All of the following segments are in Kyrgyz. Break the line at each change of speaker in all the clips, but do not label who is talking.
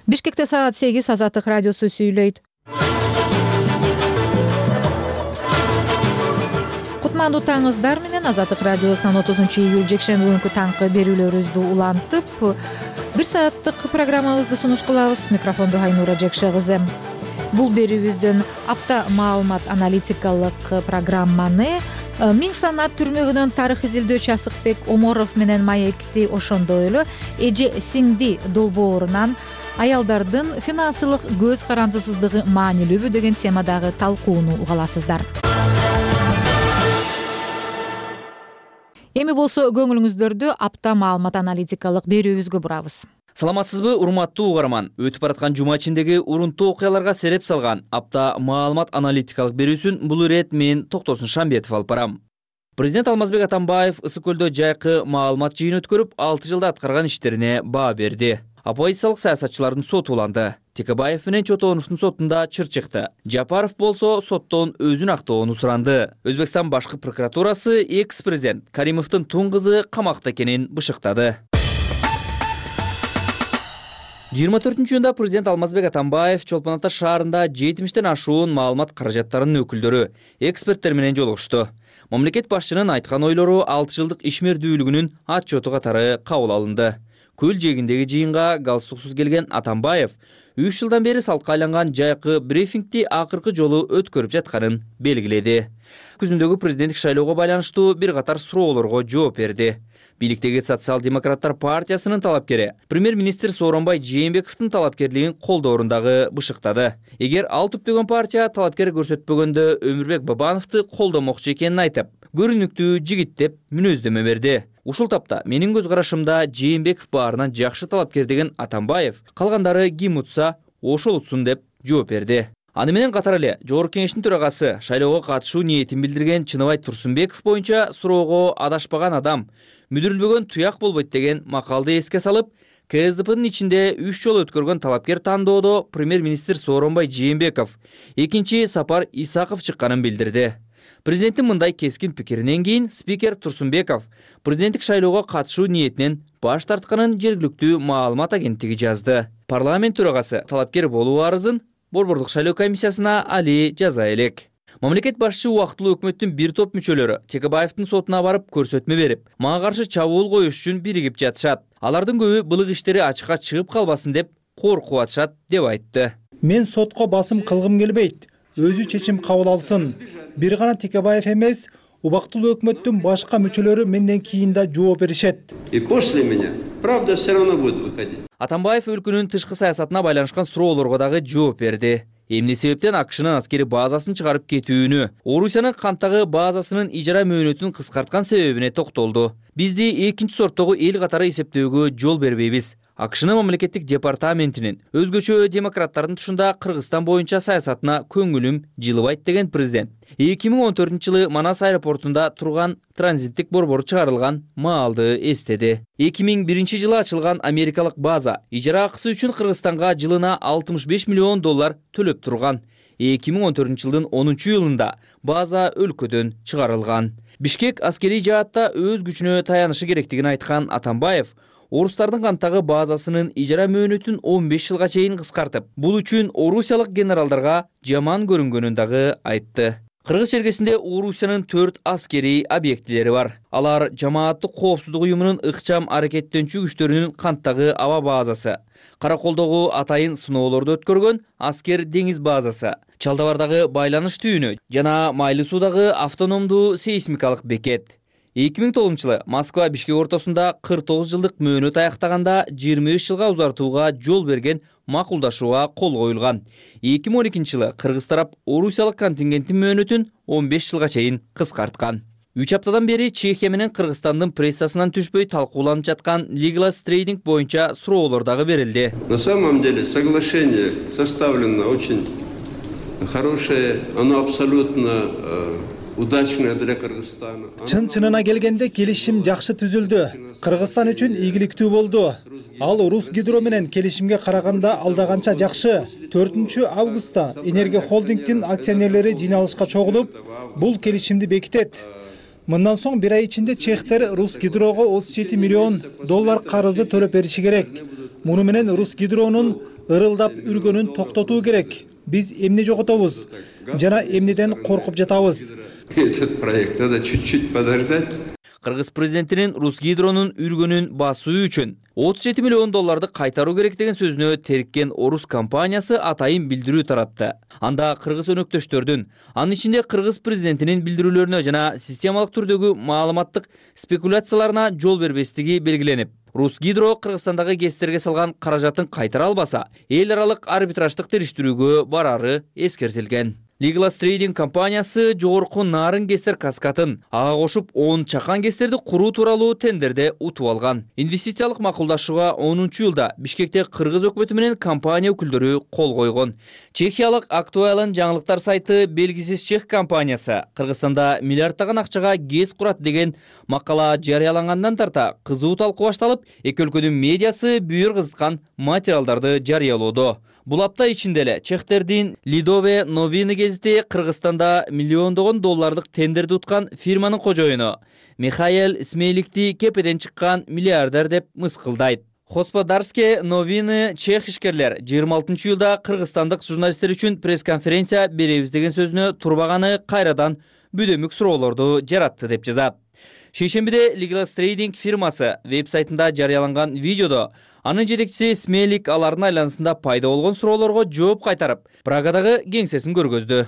Бишкекте саат 8 Азаттык радиосу сүйлөйт. Кутмандуу таңыңыздар менен Азаттык радиосунан 30-июль жекшемби күнкү таңкы берүүлөрүбүздү улантып, 1 сааттык программабызды сунуш кылабыз. Микрофонду Айнура Жекше кызы. Бул берүүбүздөн апта маалымат аналитикалык программаны Миң санат түрмөгүнөн тарых изилдөөчү Асыкбек Оморов менен маекти ошондой эле эже сиңди долбоорунан аялдардын финансылык көз карандысыздыгы маанилүүбү деген темадагы талкууну угаласыздар. Эми болсо көңүлүңүздөрдү апта маалымат аналитикалык берүүбүзгө бурабыз.
Саламатсызбы, урматтуу угарман. Өтүп бараткан жума ичиндеги урунтуу окуяларга сереп салган апта маалымат аналитикалык берүүсүн бул ирет мен Токтосун Шамбетов алып барам. Президент Алмазбек Атамбаев Ысык көлдө жайкы маалымат жыйын өткөрүп, 6 жылда аткарган иштерине баа берди. Оппозициялык саясатчылардын соту уланды. Текебаев менен Чотоновдун сотунда чыр чыкты. Жапаров болсо соттон өзүн актоону суранды. Өзбекстан башкы прокуратурасы экс-президент Каримовдун тун кызы камакта экенин бышыктады. 24-июнда президент Алмазбек Атамбаев Чолпон Ата шаарында 70-тен ашуун маалымат каражаттарынын өкүлдөрү, эксперттер менен жолугушту. Мамлекет башчынын айткан ойлору 6 жылдык ишмердүүлүгүнүн отчету катары кабыл алынды. Көл жээгиндеги жыйынга галстуксуз келген Атамбаев 3 жылдан бери салкка айланган жайкы брифингти акыркы жолу өткөрүп жатканын белгиледи. Күзүндөгү президенттик шайлоого байланыштуу бир катар суроолорго жооп берди. Бийликтеги социал-демократтар партиясынын талапкери премьер-министр Сооронбай Жээнбековдун талапкерлигин колдоорундагы бышыктады. Эгер ал түптөгөн партия талапкер көрсөтпөгөндө Өмүрбек Бабановду колдомокчу экенин айтып, көрүнүктүү жигит деп мүнөздөмө берди. Ушул тапта менин көз карашымда Жээнбеков баарынан жакшы талапкер деген Атамбаев, калгандары ким утса ошол утсун деп жооп берди. Аны менен катар эле Жогорку Кеңештин төрагасы шайлоого катышуу ниетин билдирген Чыныбай Турсунбеков боюнча суроого адашпаган адам мүдүрүлбөгөн туяк болбойт деген макалды эске салып, КСДПнын ичинде 3 жолу өткөргөн талапкер тандоодо премьер-министр Сооронбай Жээнбеков, экинчи Сапар Исаков чыкканын билдирди. Президенттин мындай кескин пикиринен кийин спикер Турсунбеков президенттик шайлоого катышуу ниетинен баш тартканын жергиликтүү маалымат агенттиги жазды. Парламент төрагасы талапкер болуу арызын Борбордук шайлоо комиссиясына Али жаза элек. Мамлекет башчы убактылуу өкмөттүн бир топ мүчөлөрү Текебаевдин сотуна барып көрсөтмө берип, мага каршы чабуул коюш үчүн биригип жатышат. Алардын көбү былык иштери ачыкка чыгып калбасын деп коркуп атышат деп айтты.
Мен сотко басым кылгым келбейт. Өзү чечим кабыл алсын. Бир гана Текебаев эмес, убактылуу өкмөттүн башка мүчөлөрү менден кийин да жооп беришет.
И после меня правда все равно будет выходить.
Атамбаев өлкөнүн тышкы саясатына байланышкан суроолорго дагы жооп берди. Эмне себептен АКШнын аскери базасын чыгарып кетүүнү, Орусиянын канттагы базасынын ижара мөөнөтүн кыскарткан себебине токтолду. Бизди экинчи сорттогу эл катары эсептөөгө жол бербейбиз. АКШнын мамлекеттик департаментинин өзгөчө демократтардын тушунда Кыргызстан боюнча саясатына көңүлүм жылыбайт деген президент 2014-жылы Манас аэропортунда турган транзиттик борбор чыгарылган маалды эстеди. 2001-жылы ачылган америкалык база ижара акысы үчүн Кыргызстанга жылына $65 миллион төлөп турган. 2014-жылдын 10-июлунда база өлкөдөн чыгарылган. Бишкек аскерий жаатта өз күчүнө таянышы керектигин айткан Атамбаев орустардын канттагы базасынын ижара мөөнөтүн 15 жылга чейин кыскартып, бул үчүн орусиялык генералдарга жаман көрүнгөнүн дагы айтты. Кыргыз чергесинде Орусиянын 4 аскерий объектилери бар. Алар жамааттык коопсуздук уюмунун ыкчам аракеттенчү күчтөрүнүн канттагы аба базасы, Караколдогу атайын сыноолорду өткөргөн аскер деңиз базасы, Чалдабардагы байланыш түйүнү жана Майлы суудагы автономдуу сейсмикалык бекет. 2009-жылы Москва Бишкек ортосунда 49 жылдык мөөнөт аяктаганда 23 жылга узартууга жол берген макулдашууга кол коюлган. 2012-жылы Кыргыз тарап Орусиялык контингенттин мөөнөтүн 15 жылга чейин кыскарткан. 3 аптадан бери Чехия менен Кыргызстандын прессасынан түшпөй талкууланып жаткан Legalis Trading боюнча суроолор дагы берилди.
На самом деле соглашение составлено очень хорошее, оно абсолютно удачная для Кыргызстана.
Чын-чынына келгенде келишим жакшы түзүлдү. Кыргызстан үчүн ийгиликтүү болду. Ал Русгидро менен келишимге караганда алдаганча жакшы. 4-августта Энергия холдингдин акционерлери жыйналышка чогулуп, бул келишимди бекитет. Мындан соң бир ай ичинде чехтер Русгидрого $37 миллион карызды төлөп бериши керек. Муну менен Русгидронун ырылдап үргөнүн токтотуу керек. Биз эмне жоготобуз жана эмнеден коркуп жатабыз.
Этот проект надо чуть-чуть подождать.
Кыргыз президентинин Русгидронун үргөнүн басуу үчүн $37 миллион кайтаруу керек деген сөзүнө териккен орус компаниясы атайын билдирүү таратты. Анда кыргыз өнөктөштөрдүн, анын ичинде кыргыз президентинин билдирүүлөрүнө жана системалык түрдөгү маалыматтык спекуляцияларына жол бербестиги белгиленип, Русгидро Кыргызстандагы ГЭСтерге салган каражатын кайтара албаса, эл аралык арбитраждык териштирүүгө барары эскертилген. Legal Trading компаниясы жогорку нарын ГЭСтер каскатын ага кошуп 10 чакан ГЭСтерди куруу тууралуу тендерде утуп алган. Инвестициялык макулдашууга 10-жылда Бишкекте кыргыз өкмөтү менен компания өкүлдөрү кол койгон. Чехиялык Актуалын жаңылыктар сайты белгисиз чех компаниясы Кыргызстанда миллиарддаган акчага ГЭС курат деген макала жарыялангандан тарта кызуу талкуу башталып, эки өлкөнүн медиасы бүйүр кызыткан материалдарды жарыялоодо. Бул апта ичинде эле чехтердин Lidove Noviny гезити Кыргызстанда миллиондогон доллардык тендерди уткан фирманын кожоюну Михаил Смейликти кепеден чыккан миллиардер деп мыскылдайт. Господарские новины чех ишкерлер 26-жылда кыргызстандык журналисттер үчүн пресс-конференция беребиз деген сөзүнө турбаганы кайрадан бүдөмүк суроолорду жаратты деп жазат. Шейшембиде Legal Trading фирмасы веб-сайтында жарыяланган видеодо анын жетекчиси Смейлик алардын айланасында пайда болгон суроолорго жооп кайтарып, Прагадагы кеңсесин көргөздү.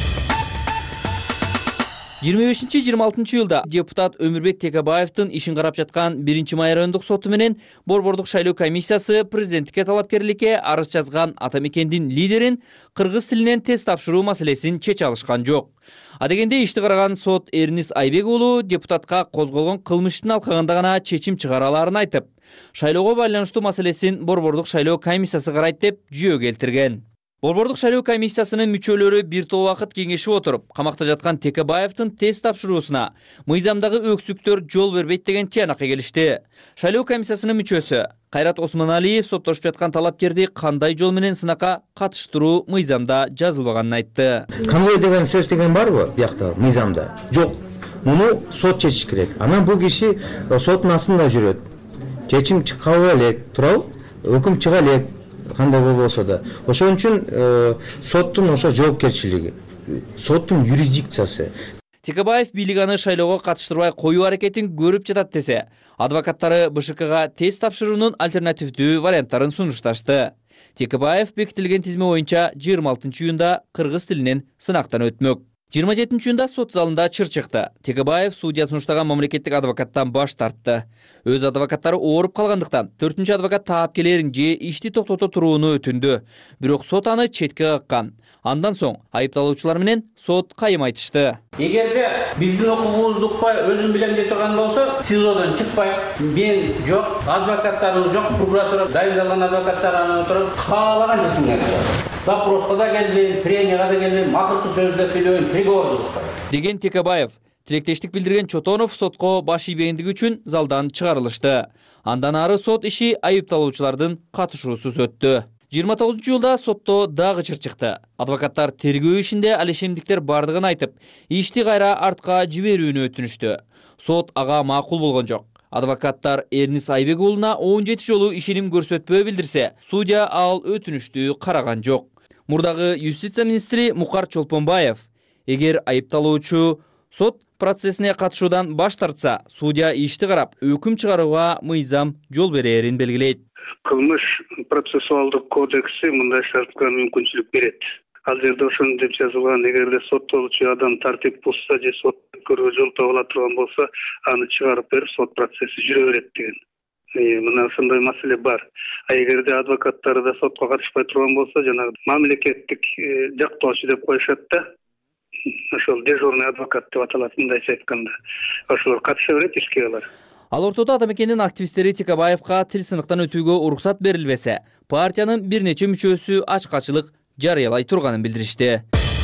25-26 жылда депутат Өмүрбек Текебаевдин ишин карап жаткан 1-май райондук соту менен Борбордук шайлоо комиссиясы президенттикке талапкерликке арыз жазган ата мекендин лидерин кыргыз тилинен тест тапшыруу маселесин чече алышкан жок. Адегенде ишти караган сот Эрнис Айбек уулу депутатка козголгон кылмыштын алкагында гана чечим чыгара аларын айтып, шайлоого байланыштуу маселесин Борбордук шайлоо комиссиясы карайт деп жүйө келтирген. Борбордук шайлоо комиссиясынын мүчөлөрү бир топ убакыт кеңешип отуруп, камакта жаткан Текебаевдин тест тапшыруусуна мыйзамдагы өксүктөр жол бербейт деген тиянакка келишти. Шайлоо комиссиясынын мүчөсү Кайрат Осмоналиев соттошуп жаткан талапкерди кандай жол менен сынакка катыштыруу мыйзамда жазылбаганын айтты.
Кандай деген сөз деген барбы биякта мыйзамда? Жок. Муну сот чечиш керек. Анан бул киши соттун астында жүрөт. Чечим чыга элек, туурабы? Өкүм чыга элек. Кандай болбосо да. Ошон үчүн соттун ошо жоопкерчилиги, соттун юрисдикциясы.
Текебаев бийлик аны шайлоого катыштырбай коюу аракетин көрүп жатат десе, адвокаттары БШКга тест тапшыруунун альтернативдүү варианттарын сунушташты. Текебаев бекитилген тизме боюнча 26-июнда кыргыз тилинен сынактан өтмөк. 27-июнда сот залында чыр чыкты. Текебаев судья сунуштаган мамлекеттик адвокаттан баш тартты. Өз адвокаттары ооруп калгандыктан 4-чү адвокат таапкерлерин же ишти токтото турууну өтүндү. Бирок сот аны четке каккан. Андан соң айыпталуучулар менен сот кайым айтышты.
Эгерде биздин укугубузду укпай өзүм билем деп турган болсо, СИЗОдон чыкпай, мен жок, адвокаттарыбыз жок, прокуратура дайындалган адвокаттар аны отуруп каалаган чечимге чыгат. Допроско да келбейм, пренияга да келбейм, макулдуу сөз да сүйлөбөйм, приговорду укпай. Деген
Текебаев тилектештик билдирген Чотонов сотко баш ийбегендиги үчүн залдан чыгарылышты. Андан ары сот иши айыпталуучулардын катышуусуз өттү. 29-жылда сотто дагы чыр чыкты. Адвокаттар тергөө ишинде алешемдиктер бардыгын айтып, ишти кайра артка жиберүүнү өтүнүштү. Сот ага макул болгон жок. Адвокаттар Эрнис Айбек уулуна 17 жолу ишеним көрсөтпөө билдирсе, судья ал өтүнүштү караган жок. Мурдагы юстиция министри Мукар Чолпонбаев, эгер айыпталуучу сот процессине катышуудан баш тартса, судья ишти карап өкүм чыгарууга мыйзам жол берерин белгилейт.
Кылмыш процессуалдык кодекси мындай шартка мүмкүнчүлүк берет. Ал жерде ошону деп жазылган, эгерде соттолуучу адам тартип бузса же сот көргө жол табыла турган болсо, аны чыгарып берип сот процесси жүрө берет деген. Мына ошондой маселе бар. А эгерде адвокаттары да сотко катышпай турган болсо, жанагы мамлекеттик жактоочу деп коюшат да. Ошол дежурный адвокат деп аталат, мындайча айтканда. Ошолор катыша берет ишке алар.
Ал ортодо ата мекендин активисттери Текебаевка тил сыныктан өтүүгө уруксат берилбесе, партиянын бир нече мүчөсү ачкачылык жарыялай турганын билдиришти.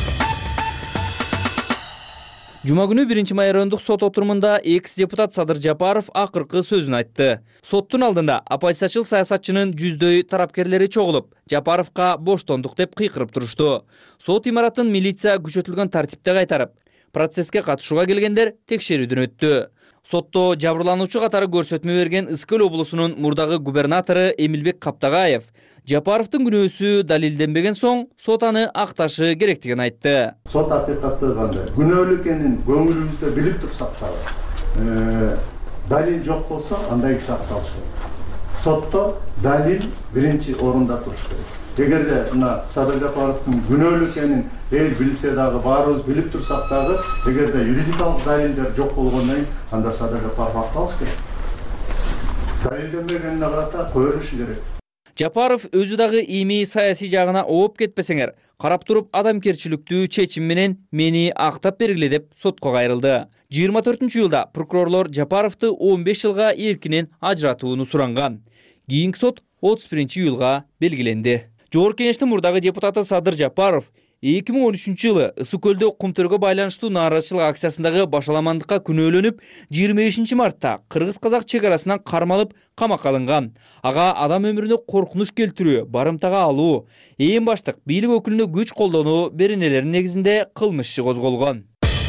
Жума күнү 1-май райондук сот отурумунда экс-депутат Садыр Жапаров акыркы сөзүн айтты. Соттун алдында оппозициячыл саясатчынын жүздөй тарапкерлери чогулуп, Жапаровка боштондук деп кыйкырып турушту. Сот имаратын милиция күчөтүлгөн тартипте кайтарып, процесске катышууга келгендер текшерүүдөн өттү. Сотто жабырлануучу катары көрсөтмө берген Ысыкөл облусунун мурдагы губернатору Эмилбек Каптагаев Жапаровдун күнөөсү далилденбеген соң сот аны акташы керектигин айтты.
Сот акыйкатты кандай күнөөлүү экенин көңүлүбүздө билип турсак дагы далил жок болсо андай киши акталышы керек. Сотто далил биринчи орунда туруш керек. Эгерде мына Садыр Жапаровдун күнөөлүү экенин эл билсе дагы, баарыбыз билип турсак дагы, эгерде юридикалык далилдер жок болгондон кийин анда Садыр Жапаров акталыш керек. Далилденбегенине карата коюлушу керек.
Жапаров өзү дагы эми саясий жагына ооп кетпесеңер, карап туруп адамкерчиликтүү чечим менен мени актап бергиле деп сотко кайрылды. 24-июлда прокурорлор Жапаровду 15 жылга эркинен ажыратууну суранган. Кийинки сот 31-июлга белгиленди. Жогорку Кеңештин мурдагы депутаты Садыр Жапаров 2013-жылы Ысыкөлдө кумтөргө байланыштуу нааразычылык акциясындагы башаламандыкка күнөөлөнүп, 25-мартта кыргыз-казак чек арасынан кармалып камакка алынган. Ага адам өмүрүнө коркунуч келтирүү, барымтага алуу, эң баштык бийлик өкүлүнө күч колдонуу беренелеринин негизинде кылмыш иши козголгон.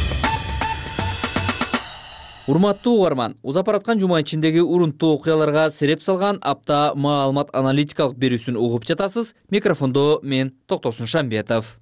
Урматтуу угарман, узап бараткан жума ичиндеги урунттуу окуяларга сереп салган апта маалымат аналитикалык берүүсүн угуп жатасыз. Микрофондо мен Токтосун Шамбетов.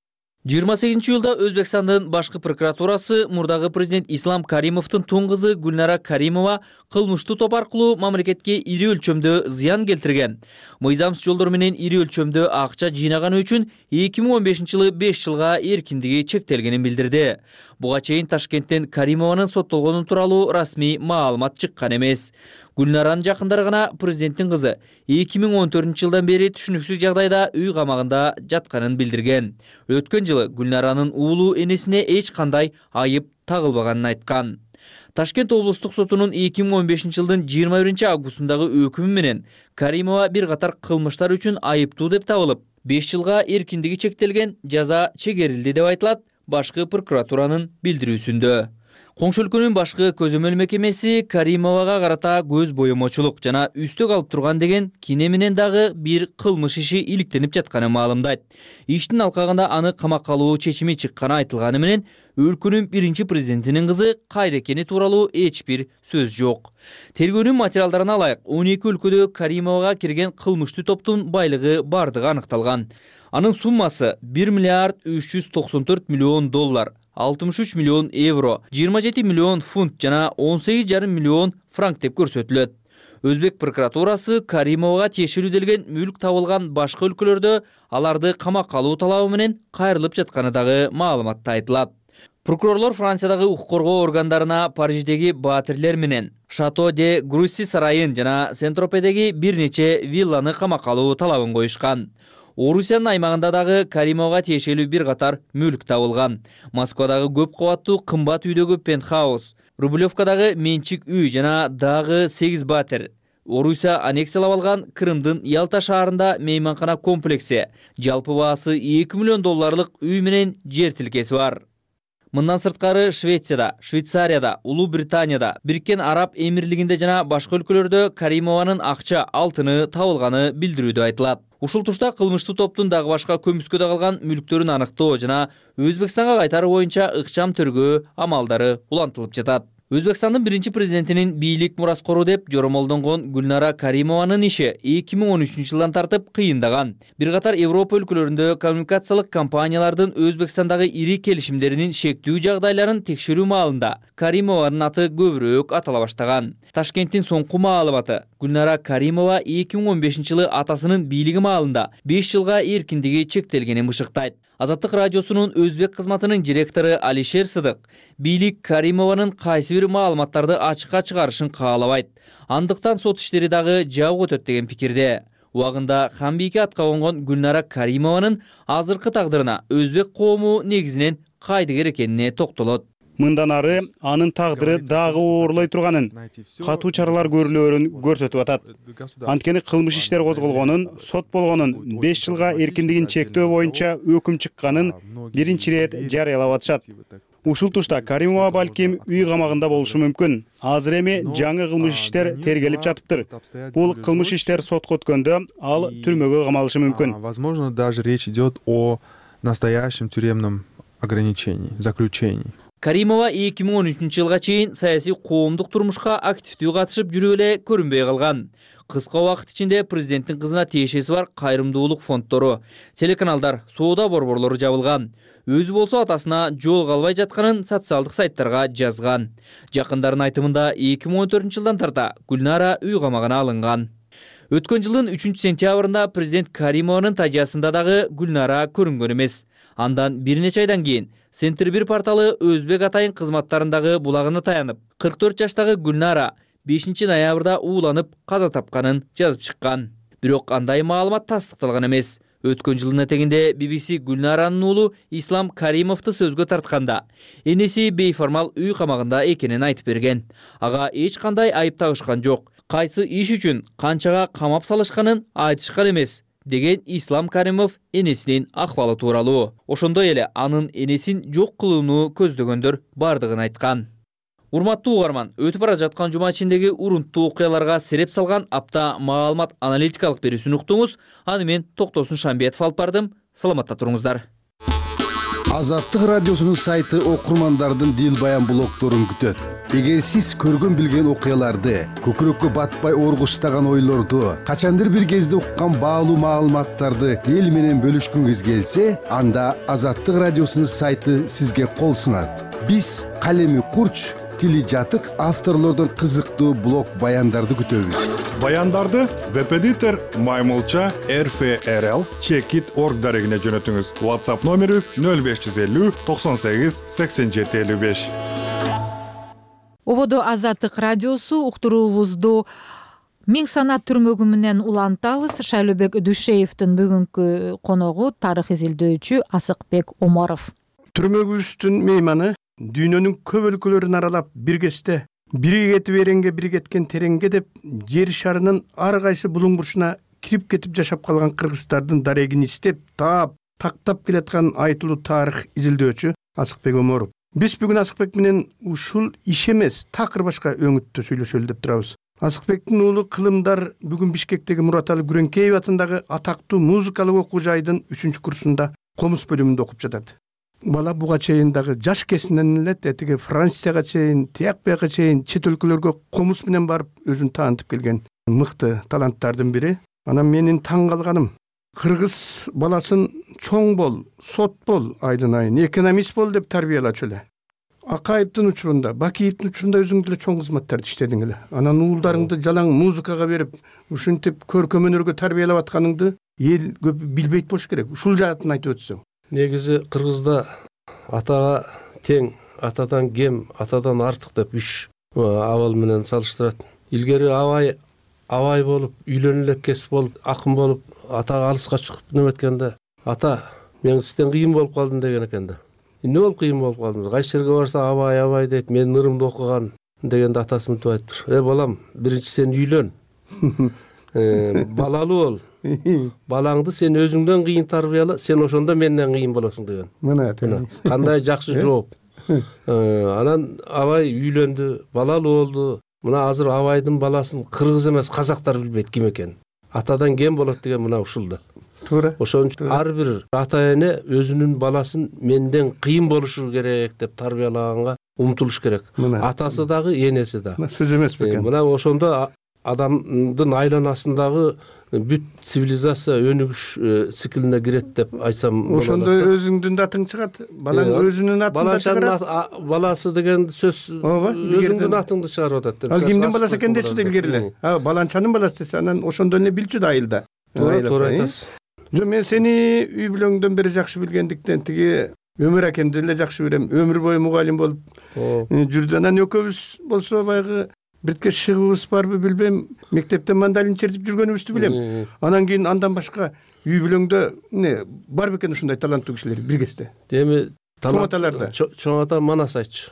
28-июлда Өзбекстандын башкы прокуратурасы мурдагы президент Ислам Каримовдун тун кызы Гүлнара Каримова кылмыштуу топ аркылуу мамлекетке ири өлчөмдө зыян келтирген. Мыйзамсыз жолдор менен ири өлчөмдө акча жыйнаганы үчүн 2015-жылы 5 жылга эркиндиги чектелгенин билдирди. Буга чейин Ташкенттен Каримованын соттолгону тууралуу расмий маалымат чыккан эмес. Гүлнаранын жакындары гана президенттин кызы 2014-жылдан бери түшүнүксүз жагдайда үй камагында жатканын билдирген. Өткөн жылы Гүлнаранын уулу энесине эч кандай айып тагылбаганын айткан. Ташкент облустук сотунун 2015-жылдын 21-августундагы өкүмү менен Каримова бир катар кылмыштар үчүн айыптуу деп табылып, 5 жылга эркиндиги чектелген, жаза чегерилди деп айтылат башкы прокуратуранын билдирүүсүндө. Коңшу өлкөнүн башкы көзөмөл мекемеси Каримовага карата көз боемочулук жана үстөк алып турган деген кине менен дагы бир кылмыш иши иликтенип жатканын маалымдайт. Иштин алкагында аны камакка алуу чечими чыкканы айтылганы менен өлкөнүн биринчи президентинин кызы кайда экени тууралуу эч бир сөз жок. Тергөөнүн материалдарына ылайык 12 өлкөдө Каримовага кирген кылмыштуу топтун байлыгы бардыгы аныкталган. Анын суммасы 1 миллиард 394 миллион доллар, 63 миллион евро, 27 миллион фунт жана 18,5 миллион франк деп көрсөтүлөт. Өзбек прокуратурасы Каримовага тиешелүү делген мүлк табылган башка өлкөлөрдө аларды камакка алуу талабы менен кайрылып жатканы дагы маалыматта айтылат. Прокурорлор Франциядагы укук коргоо органдарына Париждеги батирлер менен Шато де Грусси сарайын жана Сен-Тропедеги бир нече вилланы камакка алуу талабын коюшкан. Орусиянын аймагында дагы Каримовага тиешелүү бир катар мүлк табылган. Москвадагы көп кабаттуу кымбат үйдөгү пентхаус, Рублевкадагы менчик үй жана дагы 8 батир. Орусия аннексиялап алган Крымдын Ялта шаарында мейманкана комплекси, жалпы баасы 2 миллион долларлык үй менен жер тилкеси бар. Мындан сырткары Швецияда, Швейцарияда, Улуу Британияда, Бириккен Араб Эмирлигинде жана башка өлкөлөрдө Каримованын акча, алтыны табылганы билдирүүдө айтылат. Ушул тушта кылмыштуу топтун дагы башка көмүскөдө калган мүлктөрүн аныктоо жана Өзбекстанга кайтаруу боюнча ыкчам төргөө амалдары улантылып жатат. Өзбекстандын биринчи президентинин бийлик мураскору деп жоромолдонгон Гүлнара Каримованын иши 2013-жылдан тартып кыйындаган. Бир катар Европа өлкөлөрүндө коммуникациялык компаниялардын Өзбекстандагы ири келишимдеринин шектүү жагдайларын текшерүү маалында Каримованын аты көбүрөөк атала баштаган. Ташкенттин соңку маалыматы Гүлнара Каримова 2015-жылы атасынын бийлиги маалында 5 жылга эркиндиги чектелгенин ышыктайт. Азаттык радиосунун өзбек кызматынын директору Алишер Сыдык бийлик Каримованын кайсы бир маалыматтарды ачыкка чыгарышын каалабайт. Андыктан сот иштери дагы жабык өтөт деген пикирде. Убагында Хамбийке атка конгон Гүлнара Каримованын азыркы тагдырына өзбек коому негизинен кайдыгер экенине токтолот.
Мындан ары анын тагдыры дагы оорлой турганын, катуу чаралар көрүлөөрүн көрсөтүп атат. Анткени кылмыш иштер козголгонун, сот болгонун, 5 жылга эркиндигин чектөө боюнча өкүм чыкканын биринчи ирет жарыялап атышат. Ушул тушта Каримова балким үй камагында болушу мүмкүн. Азыр эми жаңы кылмыш иштер тергелип жатыптыр. Бул кылмыш иштер сотко өткөндө ал түрмөгө камалышы мүмкүн.
Возможно, даже речь идет о настоящем тюремном ограничении, заключении.
Каримова 2013 жылга чейин саясий коомдук турмушка активдүү катышып жүрүп эле көрүнбөй калган. Кыска убакыт ичинде президенттин кызына тиешеси бар кайрымдуулук фонддору, телеканалдар, соода борборлору жабылган. Өзү болсо атасына жол калбай жатканын социалдык сайттарга жазган. Жакындардын айтымында 2014 жылдан тарта Гүлнара үй камагына алынган. Өткөн жылдын 3 сентябрында президент Каримованын тажиясында дагы Гүлнара көрүнгөн эмес. Андан бир нече айдан кийин Центр 1 порталы өзбек атайын кызматтарындагы булагына таянып, 44 жаштагы Гүлнара 5 ноябрда ууланып каза тапканын жазып чыккан. Бирок андай маалымат тастыкталган эмес. Өткөн жылдын этегинде BBC Гүлнаранын уулу Ислам Каримовду сөзгө тартканда, энеси бейформал үй камагында экенин айтып берген. Ага эч кандай айып тагышкан жок. Кайсы иш үчүн канчага камап салышканын айтышкан эмес, деген Ислам Каримов энесинин акыбалы тууралуу. Ошондой эле анын энесин жок кылууну көздөгөндөр бардыгын айткан. Урматтуу угарман, өтүп бара жаткан жума ичиндеги урунттуу окуяларга сереп салган апта маалымат аналитикалык берүүсүн уктуңуз. Аны мен Токтосун Шамбетов алып бардым. Саламатта туруңуздар.
Азаттык радиосунун сайты окурмандардын дил баян блогдорун күтөт. Эгер сиз көргөн билген окуяларды, көкүрөккө батпай оргуштаган ойлорду, качандыр бир кезде уккан баалуу маалыматтарды эл менен бөлүшкүңүз келсе, анда Азаттык радиосунун сайты сизге кол сунат. Биз калеми курч, тили жатык авторлордун кызыктуу блог баяндарды күтөбүз.
Баяндарды веб-эдитор Маймылча RFRL Checkit.org дарегине жөнөтүңүз. WhatsApp номерибиз 0550 98 87 55.
Ободо Азаттык радиосу уктуруубузду Миң санат түрмөгү менен улантабыз. Шайлообек Дүйшеевдин бүгүнкү коногу тарых изилдөөчү Асыкбек Омаров.
Түрмөгүбүздүн мейманы дүйнөнүн көп өлкөлөрүн аралап бир кечте бири кетип эренге бири кеткен тереңге деп жер шарынын ар кайсы булуң бурчуна кирип кетип жашап калган кыргыздардын дарегин издеп, таап, тактап келаткан айтылуу тарых изилдөөчү Асыкбек Омаров. Биз бүгүн Асыкбек менен ушул иш эмес, такыр башка өңүттө сүйлөшөлү деп турабыз. Асыкбектин уулу Кылымдар бүгүн Бишкектеги Мураталы Күрөңкеев атындагы атактуу музыкалык окуу жайдын 3-курсунда комуз бөлүмүндө окуп жатат. Бала буга чейин дагы жаш кезинен эле тетиги Францияга чейин, тияк бияка чейин чет өлкөлөргө комуз менен барып өзүн таанытып келген мыкты таланттардын бири. Анан менин таң калганым, кыргыз баласын чоң бол, сот бол, айдын айын экономист бол деп тарбиялачу эле. Акаевдин учурунда, Бакиевдин учурунда өзүң деле чоң кызматтарды иштедиң эле. Анан уулдарыңды жалаң музыкага берип, ушинтип көркөм өнөргө тарбиялап атканыңды эл көп билбейт болуш керек. Ушул жаатын айтып өтсөң.
Негизи кыргызда атага тең, атадан кем, атадан артык деп 3 абал менен салыштырат. Илгери абай болуп, үйлөнө элек кесип болуп, акын болуп, атага алыска чыгып неметкенде, ата мен сизден кыйын болуп калдым деген экен да. Эмне болуп кыйын болуп калдым? Кайсы жерге барса абай дейт, мен нырымды окуган дегенде атасы мынтип айтыптыр. Балам, биринчи сен үйлөн. Балалуу бол. Балаңды сен өзүңдөн кыйын тарбияла, сен ошондо менден кыйын болосуң деген.
Мына
кандай жакшы жооп. Анан абай үйлөндү, балалуу болду. Мына азыр абайдын баласын кыргыз эмес казактар билбейт ким экенин. Атадан кем болот деген мына ушулда.
Туура.
Ошон үчүн ар бир ата-эне өзүнүн баласын менден кыйын болушу керек деп тарбиялаганга умтулуш керек. Атасы дагы, энеси дагы.
Сөз эмес бекен.
Мына ошондо адамдын айланасындагы бүт цивилизация өнүгүш циклине кирет деп айтсам болот.
Ошондо өзүңдүн атың чыгат, балаң өзүнүн атын чыгарат.
Баласы деген сөз өзүңдүн атыңды чыгарып атат деп.
Ал кимдин баласы экен дечи илгери эле. Баланчанын баласы десе, анан ошондо эле билчү да айылда.
Туура айтасыз.
Мен сени үй бүлөңдөн бери жакшы билгендиктен тиги Өмүр акемди эле жакшы билем. Өмүр бою мугалим болуп жүрдү. Анан экөөбүз болсо баягы бирке чыгыбыз барбы билбейм, мектептен мандалин чертип жүргөнүбүздү билем. Анан кийин андан башка үй бүлөңдө бар бекен ушундай таланттуу кишилер бир кезде?
Эми
чоң аталарда.
Чоң ата Манас айтчу.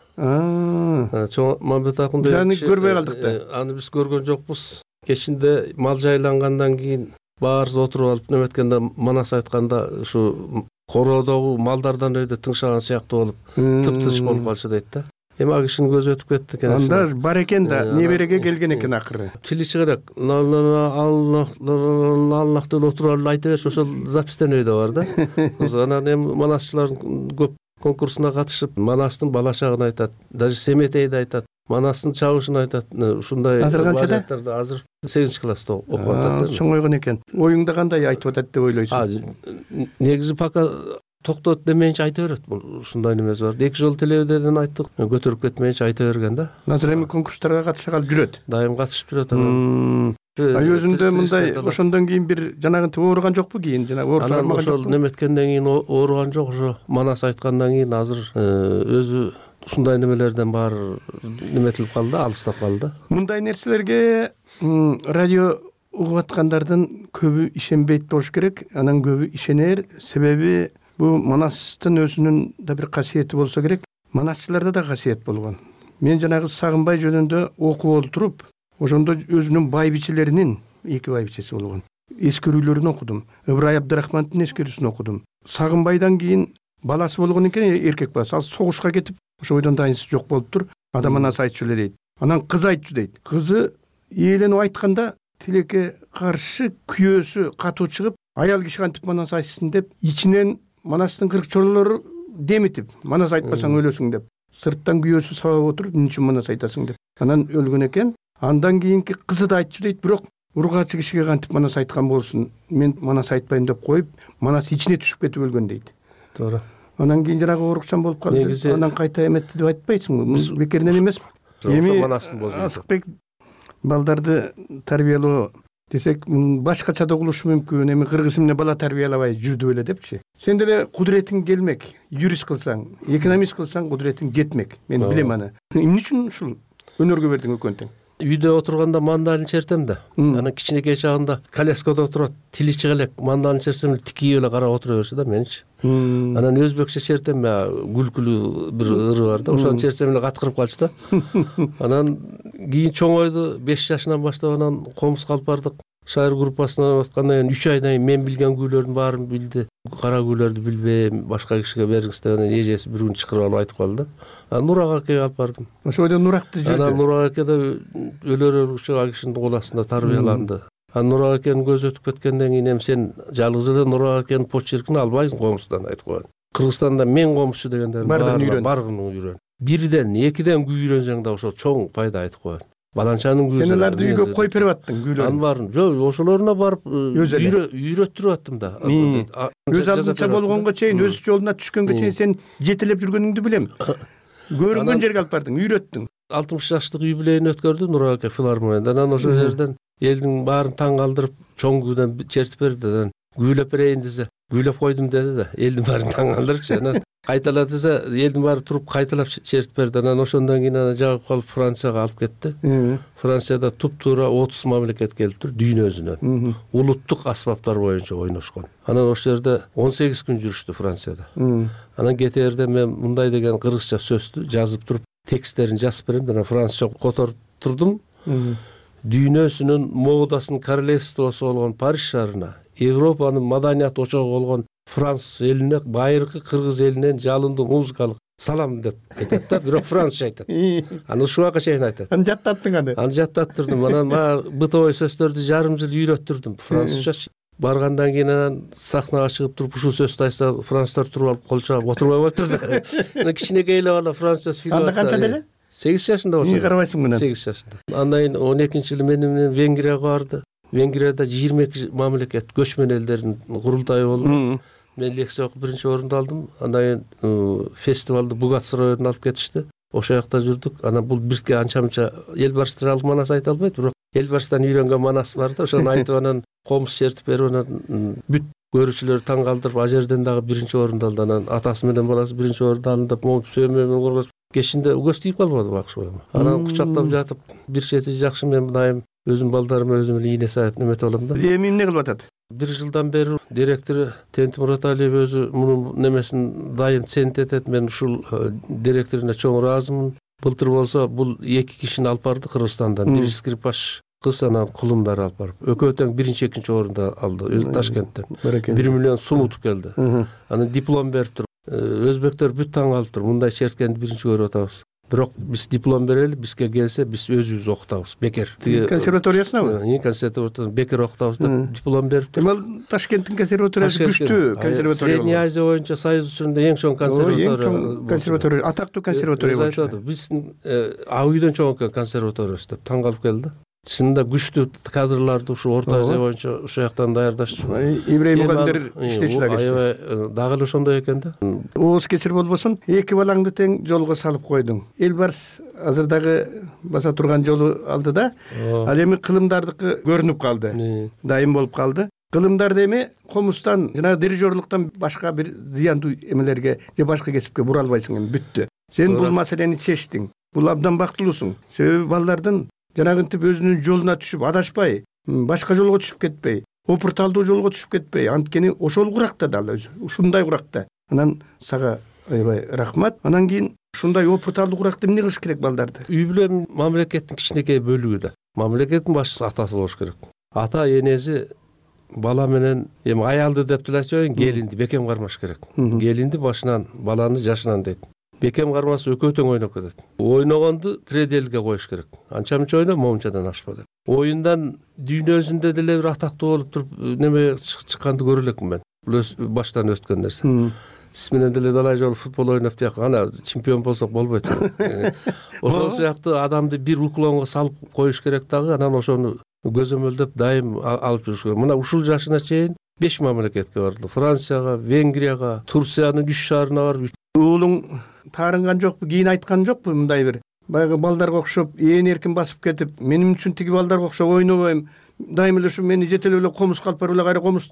Чоң Мамбет акынды.
Жаны көрбөй калдык да.
Аны биз көргөн жокпуз. Кечинде мал жайлангандан кийин баарыбыз отуруп алып неметкенде Манас айтканда ушу короодогу малдардан өйдө тыңшаган сыяктуу болуп, тыптыч болуп калчу дейт да. Эми ал кишинин көзү өтүп кетти экен.
Анда бар экен да, небереге келген экен акыры.
Тили чыгарак. Аллахты отуруп алып айта бериш, ошол запистен өйдө бар да. Анан эми Манасчылардын көп конкурсуна катышып Манастын бала чагын айтат, даже Семетейди айтат, Манастын чабышын айтат. Ушундай
азыр канчада?
варианттарды азыр 8-класста окуп атат.
Чоңойгон экен. Оюңда кандай айтып атат деп ойлойсуң?
Негизи пока токтот демейинче айта берет. Ушундай немеси бар. 2 жолу телевизордон айттык, көтөрүп кетмейинче айта берген да.
Азыр эми конкурстарга катыша калып жүрөт.
Дайым катышып жүрөт.
Өзүндө мындай ошондон кийин бир жанагынтип ооруган жокпу кийин? Жана
оорусуган жокпу? Неметкенден кийин ооруган жок, ошо Манас айткандан кийин азыр өзү ушундай немелерден баары неметилип калды, алыстап калды.
Мындай нерселерге радио угуп аткандардын көбү ишенбейт болуш керек. Анан көбү ишенер, себеби бул Манастын өзүнүн да бир касиети болсо керек. Манасчыларда да касиет болгон. Мен жанагы Сагынбай жөнүндө окуп отуруп, ошондо өзүнүн байбичелеринин 2 байбичеси болгон. Эскерүүлөрүн окудум. Ыбырай Абдрахмандын эскерүүсүн окудум. Сагынбайдан кийин баласы болгон экен, эркек баласы. Ал согушка кетип, ошо бойдон дайынсыз жок болуптур. Адам анасы айтчу эле дейт. Анан кызы айтчу дейт. Кызы ээленип айтканда тилекке каршы күйөөсү катуу чыгып, аял киши кантип Манас айтсын деп, ичинен Манастын 40 чорлору демитип, Манас айтпасаң өлөсүң деп. Сырттан күйөөсү сабап отуруп, эмне үчүн Манас айтасың деп. Анан өлгөн экен. Андан кийинки кызы да айтчу дейт, бирок ургачы кишиге кантип Манас айткан болсун, мен Манас айтпайм деп коюп, Манас ичине түшүп кетип өлгөн дейт.
Туура.
Анан кийин жанагы оорукчан болуп калды. Анан кайта эметти деп айтпайсыңбы? Бекеринен эмес.
Эми Манастын болду.
Асыкбек балдарды тарбиялоо десек, башкача да кылышы мүмкүн. Эми кыргыз эмне бала тарбиялабай жүрдү беле депчи. Сен деле кудуретиң келмек. Юрист кылсаң, экономист кылсаң кудуретиң жетмек. Мен билем аны. Эмне үчүн ушул өнөргө бердиң өкөнтөң?
Үйдө отурганда мандалин чертем да. Анан кичинекей чагында коляскада отурат, тили чыга элек, мандалин чертсем тикий эле карап отура берсе да менчи. Анан өзбекче чертем, күлкүлүү бир ыры бар да, ошону чертсем эле каткырып калчу да. Анан кийин чоңойду, 5 жашынан баштап анан комузга алып бардык. Шайыр группасына аткандан кийин 3 айдан кийин мен билген күүлөрдүн баарын билди. Кара күүлөрдү билбейм, башка кишиге бериңиз деп анан эжеси бир күн чакырып алып айтып калды да. Анан Нурак акеге алып бардым.
Ошондо Нуракты жүрдү.
Анан Нурак аке да өлөр-өлгүчө ал кишинин кол астында тарбияланды. Анан Нурак акенин көзү өтүп кеткенден кийин эми сен жалгыз эле Нурак акенин почеркин албайсың комуздан айтып койгон. Кыргызстанда мен комузчу дегендер баргын үйрөн. 1ден 2ден күй үйрөнсөң да ошо чоң пайда айтып койгон. Баланчанын күйү.
Сен аларды үйгө коюп берип аттың күүлөрүн.
Анын баарын жок, ошолоруна барып үйрөттүрүп аттым да.
Өз алдынча болгонго чейин, өз жолуна түшкөнгө чейин сен жетелеп жүргөнүңдү билем. Көрүнгөн жерге алып бардың, үйрөттүң.
60 жаштык юбилейин өткөрдү Нурак аке филармонияда. Анан ошол жерден элдин баарын таң калтырып, чоң күүдөн чертип берди. Анан күйлөп берейин десе, күйлөп койдум деди да. Элдин баарын таң калтырчу. Анан кайталап десе, элдин баары туруп кайталап чертип берди. Анан ошондон кийин жагып калып Францияга алып кетти. Францияда туп-туура 30 мамлекет келиптир дүйнөсүнөн. Улуттук аспаптар боюнча ойношкон. Анан ошол жерде 18 күн жүрүштү Францияда. Анан кетээрде мен мындай деген кыргызча сөздү жазып туруп, тексттерин жазып берем. Анан французча которуп турдум. Дүйнөсүнүн модасын королевствосу болгон Париж шаарына, Европанын маданият очогу болгон Француз элине, байыркы кыргыз элинен жалындуу музыкалык салам деп айтат да, бирок французча айтат. Аны ушуга чейин айтат.
Аны жаттаттың аны.
Аны жаттаттырдым. Анан бытовой сөздөрдү жарым жыл үйрөттүрдүм французча. Баргандан кийин анан сахнага чыгып туруп ушул сөздү айтса, француздар туруп алып кол чаап отурбай коюптур да. Кичинекей эле бала французча сүйлөп атса.
Анда канчада эле?
8 жашында болчу.
Эмне карабайсың менен?
8 жашында. Андан кийин 12-жылы менен Венгрияга барды. Венгрияда 22 мамлекет көчмөн элдердин курултайы болду. Мен лекция окуп 1-орунду алдым. Андан кийин фестивалды Бугат сарайына алып кетишти. Ошол жакта жүрдүк. Анан бул бирке анча-мынча эл барышты жалгыз Манас айта албайт, бирок эл барыштан үйрөнгөн Манас бар да. Ошону айтып анан комуз чертип берип анан бүт көрүүчүлөр таң калтырып, а жерден дагы 1-орунду алды. Анан атасы менен баласы 1-орунду алды деп момуп сөймөмөн кургуз. Кешинде үгөс тийип калбады бакшы болом. Анан кучактап жатып, бир чети жакшы мен дайым өзүм балдарыма өзүм эле ийне сайып немете болом да.
Эми эмне кылып атат?
1 жылдан бери директору Тенти Мураталиев өзү мунун немесин дайым цент этет. Мен ушул директоруна чоң ыраазымын. Былтыр болсо бул 2 кишини алып барды Кыргызстандан. Бир скрипач кыз, анан кулундар алып барып. Экөө тең 1-2-орунду алды. Өзү Ташкенттен. 1 миллион сум утуп келди. Анан диплом бериптир. Өзбектер бүт таң калыптыр. Мындай черткенди биринчи көрүп атабыз. бирок биз диплом берели, бизге келсе биз өзүбүз окутабыз бекер.
Консерваториясынабы?
Консерваториясына бекер окутабыз деп диплом берип.
Демек Ташкенттин консерваториясы күчтүү консерватория.
Средний Азия боюнча Союз ичинде эң чоң консерватория.
Атактуу консерватория болчу.
Биздин үйдөн чоң консерваториясы деп таң калып келди. Чынында күчтүү кадрларды ушу Орто Азия боюнча ушул жактан даярдашчу.
Ибрайым мугалимдер иштечүлөр.
Аябай дагы эле ошондой экен да.
Ооз кесир болбосун, эки балаңды тең жолго салып койдуң. Элбарс азыр дагы баса турган жолу алды да. Ал эми кылымдардыкы көрүнүп калды. Дайым болуп калды. Кылымдарды эми комустан жана дирижерлуктан башка бир зыяндуу эмелерге же башка кесипке бура албайсың, эми бүттү. Сен бул маселени чечтиң. Бул абдан бактылуусуң. Себеби балдардын жанагынтип өзүнүн жолуна түшүп адашпай, башка жолго түшүп кетпей, опурталдуу жолго түшүп кетпей, анткени ошол куракта да өзү, ушундай куракта. Анан сага аябай рахмат. Анан кийин ушундай опурталдуу куракта эмне кылыш керек балдарды?
Үй бүлө мамлекеттин кичинекей бөлүгү да. Мамлекеттин башчысы атасы болуш керек. Ата энеси бала менен эми аялды деп деле айтпайбын, келинди бекем кармаш керек. Келинди башынан, баланы жашынан дейт. Бекем кармасы экөө тең ойноп кетет. Ойногонду пределге коюш керек. Анча мынча ойно, момунчадан ашпа деп. Оюндан дүйнөсүндө деле бир атактуу болуп туруп неме чыкканды көрө элекмин мен. Бул баштан өткөн нерсе. Сиз менен деле далай жолу футбол ойноп тияк ана чемпион болсок болбойт. Ошол сыяктуу адамды бир уклонго салып коюш керек дагы, анан ошону көзөмөлдөп дайым алып жүрүш керек. Мына ушул жашына чейин 5 мамлекетке барды. Францияга, Венгрияга, Турциянын 3 шаарына барып.
Уулуң таарынган жокпу, кийин айткан жокпу мындай бир баягы балдарга окшоп ээн эркин басып кетип, менин үчүн тиги балдарга окшоп ойнобойм. Дайым эле ушу мени жетелеп эле комузга алып барып эле кайра комуз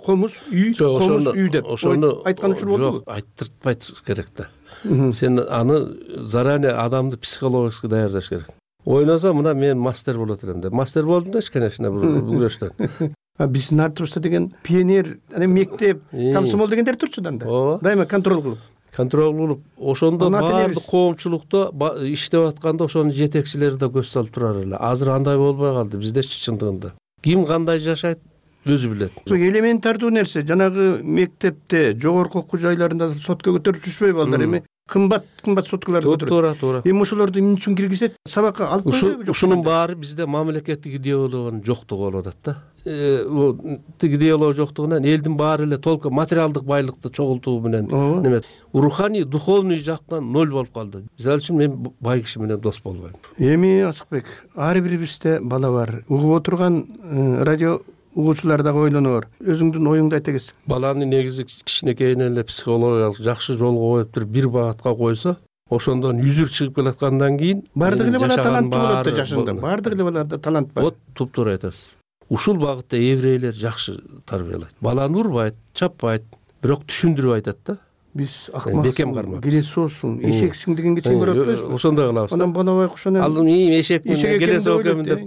үй деп.
Ошону
айткан учур болду.
Жок, айттыртпайт керек да. Сен аны заранее адамды психологически даярдаш керек. Ойносо мына мен мастер болот элем деп. Мастер болдум да, конечно, күрөштөн.
Биздин артыбызда деген пионер, мектеп, комсомол дегендер турчу да. Дайыма контроль кылып.
Контроль кылып, ошондо баардык коомчулукта иштеп атканда ошонун жетекчилери да көз салып турар эле. Азыр андай болбой калды бизде чындыгында. Ким кандай жашайт өзү билет.
Элементардуу нерсе, жанагы мектепте, жогорку окуу жайларында сотко көтөрүп түшпөй балдар эми кымбат соткаларды көтөрөт.
Туура.
Эми ошолорду эмне үчүн киргизет? Сабакка алып койбойбу?
Ушунун баары бизде мамлекеттик идеологиянын жоктугу болуп атат да. Идеология жоктугунан элдин баары эле толку материалдык байлыкты чогултуу менен неме руханий, духовный жактан ноль болуп калды. Мисалы үчүн мен бай киши менен дос болбойм.
Эми Асыкбек, ар бирибизде бала бар. Угуп отурган радио угуучулар дагы ойлонор. Өзүңдүн оюңду айта кетсең.
Баланы негизи кичинекейинен эле психологиялык жакшы жолго коюп туруп бир багатка койсо, ошондон үзүр чыгып келаткандан кийин
бардыгы эле бала таланттуу болот да жашында. Бардыгы эле балада талант бар.
Вот туп-туура айтасыз. Ушул багытта еврейлер жакшы тарбиялайт. Баланы урбайт, чаппайт, бирок түшүндүрүп айтат да.
Биз акмаксың, келесоосуң, эшексиң дегенге чейин барып атпайсызбы?
Ошондой кылабыз.
Анан бала байкуш анан
алдым эшекмин, келесоо экенмин деп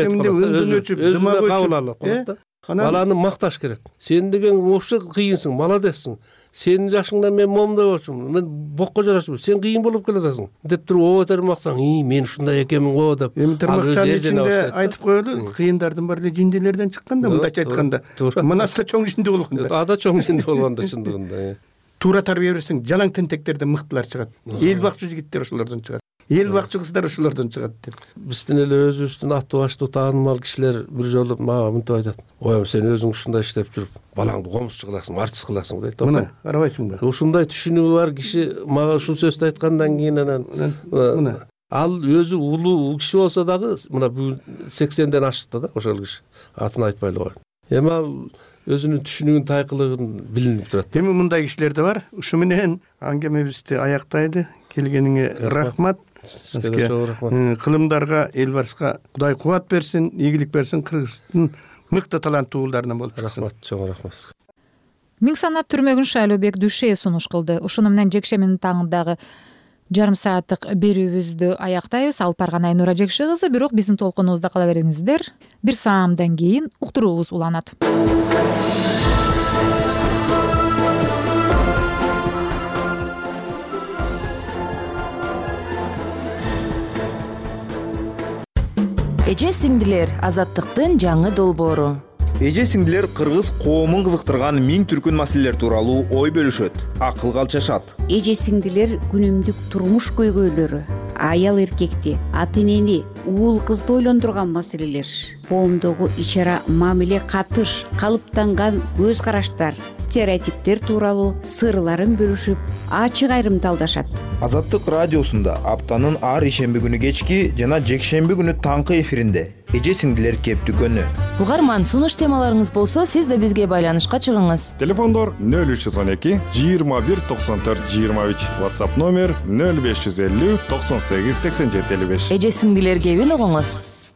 өзүнө кабыл алат да. Баланы макташ керек. Сен деген вообще кыйынсың, молодецсиң. Сенин жашыңда мен момундай болчумун, мен бокко жарашпайм. Сен кыйын болуп келатасың деп туруп оотер максаң, мен ушундай экенмин го деп.
Эми тырмакчанын ичинде айтып коелу, кыйындардын баары эле жинделерден чыккан да, мындайча айтканда. Мынасы да чоң жинде болгон да.
Ада чоң жинде болгон да чындыгында.
Туура тарбия берсең, жалаң тентектерден мыктылар чыгат. Эл бакчы жигиттер ошолордон чыгат. Эл бакчы кыздар ошолордон чыгат деп.
Биздин эле өзүбүздүн аттуу баштуу таанымал кишилер бир жолу мага мынтип айтат. Ой, сен өзүң ушундай иштеп жүрүп, балаңды комузчу кыласың, артист кыласың дейт.
Мына, карабайсыңбы?
Ушундай түшүнүгү бар киши мага ушул сөздү айткандан кийин анан мына ал өзү улуу киши болсо дагы мына бүгүн 80ден ашты да ошол киши. Атын айтпай эле коеюн. Эми ал өзүнүн түшүнүгүн тайкылыгын билинип турат.
Эми мындай кишилер да бар. Ушу менен аңгемебизди аяктайды. Келгениңе рахмат.
Сизге чоң рахмат.
Кылымдарга, Элбарска Кудай кубат берсин, ийгилик берсин, Кыргыздын мыкты таланттуу уулдарынан болуп чыксын.
Рахмат, чоң рахмат.
Миң санат түрмөгүн Шайлообек Дүйшеев сунуш кылды. Ушуну менен жекшембинин таңындагы жарым сааттык берүүбүздү аяктайбыз. Алып барган Айнура Жекше кызы, бирок биздин толкунубузда кала бериңиздер. Бир саамдан кийин уктуруубуз уланат.
Эже сиңдилер, азаттыктын жаңы долбоору. Эже сиңдилер кыргыз коомун кызыктырган миң түркүн маселелер тууралуу ой бөлүшөт, акыл калчашат.
Эже сиңдилер күнүмдүк турмуш көйгөйлөрү, аял эркекти, ата энени, уул кызды ойлондурган маселелер, коомдогу ич-ара мамиле, катыш, калыптанган көз караштар, стереотиптер тууралуу сырларын бөлүшүп, ачык айрымдалдашат.
Азаттык радиосунда аптанын ар ишемби күнү кечки жана жекшемби күнү таңкы эфиринде эже сиңдилер кептүкөнү.
Угарман, сунуш темаларыңыз болсо, сиз да бизге байланышка чыгыңыз.
Телефондор 0312 21 94 23, WhatsApp номер 0550 98 87 55.
Эже сиңдилер кебин угуңуз.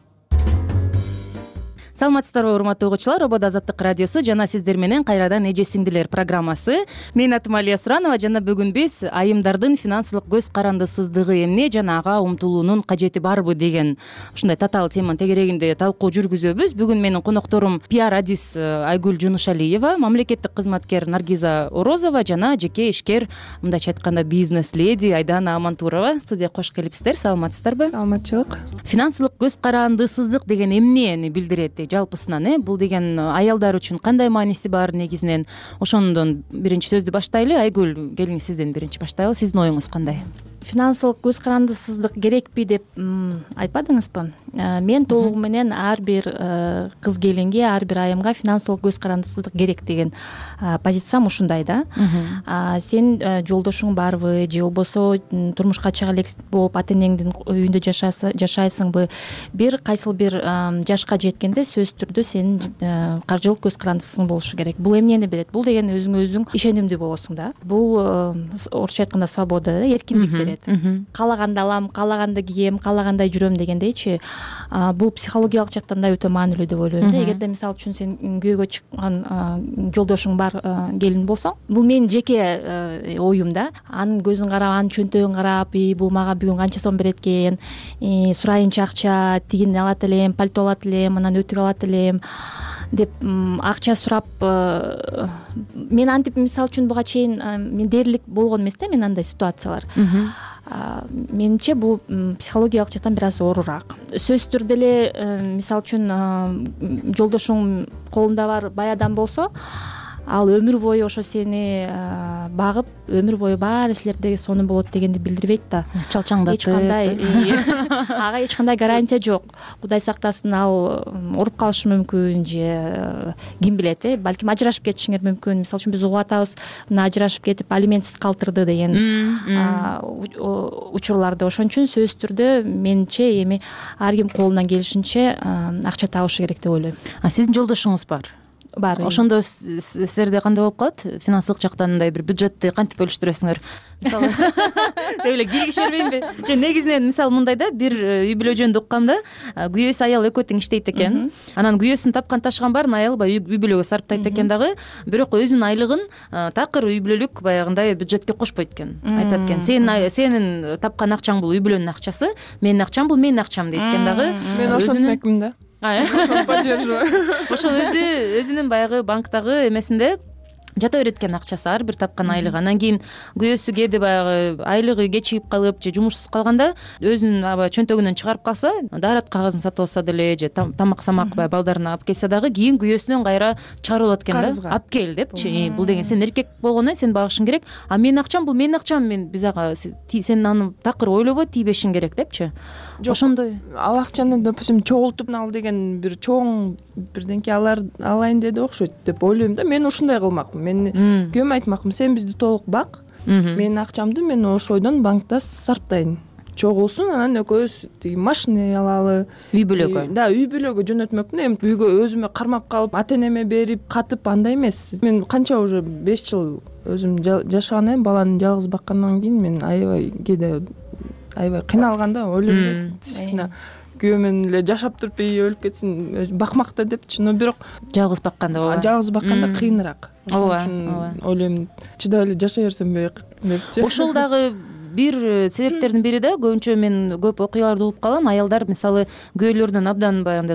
Саламатсыздарбы, урматтуу угуучулар, Ободо Азаттык радиосу жана сиздер менен кайрадан эже сиңдилер программасы. Мен атым Алия Суранова жана бүгүн биз айымдардын финансылык көз карандысыздыгы эмне жана ага умтулуунун кажети барбы деген ушундай татаал теманын тегерегинде талкуу жүргүзөбүз. Бүгүн менин конокторум пиар-адис Айгүл Жунушалиева, мамлекеттик кызматкер Наргиза Орозова жана жеке ишкер, мындайча айтканда, бизнес-леди Айдана Амантурова. Студияга кош келипсиздер. Саламатсыздарбы?
Саламатчылык.
Финансылык көз карандысыздык деген эмнени билдирет? Жалпысынан бул деген аялдар үчүн кандай мааниси бар негизинен? Ошондон биринчи сөздү баштайлы. Айгүл, келиңиз сизден биринчи баштайлы. Сиздин оюңуз кандай?
Финансылык көз карандысыздык керекпи деп айтпадыңызбы? Мен толугу менен ар бир кыз келинге, ар бир айымга финансылык көз карандысыздык керек деген позициям ушундай да. Сен жолдошуң барбы, же болбосо турмушка чыга элек болуп ата энеңдин үйүндө жашайсыңбы? Бир кайсыл бир жашка жеткенде сөзсүз түрдө сенин каржылык көз карандысың болушу керек. Бул эмнени берет? Бул деген өзүңө өзүң ишенимдүү болосуң да. Бул орусча айтканда свобода, эркиндик берет. Каалаганды алам, каалаганды кием, каалагандай жүрөм дегендейчи. Бул психологиялык жактан да өтө маанилүү деп ойлойм да. Эгерде мисалы үчүн сен күйөөгө чыккан жолдошуң бар келин болсоң, бул менин жеке оюм да. Анын көзүн карап, анын чөнтөгүн карап, бул мага бүгүн канча сом берет экен, сурайынчы акча, тигини алат элем, пальто алат элем, анан өтүк алат элем деп акча сурап, мен антип мисалы үчүн буга чейин мен дээрлик болгон эмес да, мен андай ситуациялар. Менимче бул психологиялык жактан бир аз оорураак. Сөзсүз түрдө эле мисалы үчүн жолдошуң колунда бар бай адам болсо, ал өмүр бою ошо сени багып, өмүр бою баары силерде сонун болот дегенди билдирбейт да.
Чалчаңдатып.
Эч кандай ага эч кандай гарантия жок. Кудай сактасын, ал уруп калышы мүмкүн, же ким билет, балким ажырашып кетишиңер мүмкүн. Мисалы үчүн биз угуп атабыз, мына ажырашып кетип алиментсиз калтырды деген учурларды. Ошон үчүн сөзсүз түрдө менимче эми ар ким колунан келишинче акча табышы керек деп ойлойм.
Сиздин жолдошуңуз бар?
Бар.
Ошондо силерде кандай болуп калат? Финансылык жактан мындай бир бюджетти кантип бөлүштүрөсүңөр? Мисалы, деп эле киргишербейинби? Же негизинен мисалы мындай да, бир үй бүлө жөнүндө укканда, күйөөсү аял экөө тең иштейт экен. Анан күйөөсүн тапкан ташкан баарын аял үй бүлөгө сарптайт экен дагы, бирок өзүнүн айлыгын такыр үй бүлөлүк баягындай бюджетке кошпойт экен. Айтат экен, сенин тапкан акчаң бул үй бүлөнүн акчасы, менин акчам бул менин акчам дейт экен дагы.
Мен ошентмекмин да.
Ошол өзүнүн баягы банктагы эмесинде жата берет экен акчасы, ар бир тапкан айлыгы. Анан кийин күйөөсү кээде баягы айлыгы кечигип калып же жумушсуз калганда өзүнүн аба чөнтөгүнөн чыгарып калса, дарат кагазын сатып алса деле же тамак самак баягы балдарына алып келсе дагы, кийин күйөөсүнөн кайра чыгарып алат экен да. Алып кел депчи. Бул деген сен эркек болгондон сен багышың керек. А менин акчам бул менин акчам, мен биз ага сен аны такыр ойлобой тийбешиң керек депчи. Ошондой.
Ал акчаны, допустим, чогултуп ал деген бир чоң бирденке алайын деди окшойт деп ойлойм да. Мен ушундай кылмакмын. Мен күйөөмө айтмакмын, сен бизди толук бак, менин акчамды мен ошойдон банкта сарптайын. Чогулсун, анан экөөбүз тиги машина алалы,
үй бүлөгө.
Да, үй бүлөгө жөнөтмөкмүн. Эми үйгө өзүмө кармап калып, ата энеме берип, катып андай эмес. Мен канча уже 5 жыл өзүм жашагандан, баланы жалгыз баккандан кийин мен аябай кээде аябай кыйналган да, ойлойм да. Күйөө менен эле жашап туруп өлүп кетсин, бакмакта депчи. Но бирок
жалгыз бакканда,
жалгыз бакканда кыйыныраак. Ошон үчүн ойлойм, чыдап эле жашай берсемби депчи.
Ошол дагы бир себептердин бири да. Көбүнчө мен көп окуяларды угуп калам, аялдар мисалы күйөөлөрүнөн абдан баягындай зордук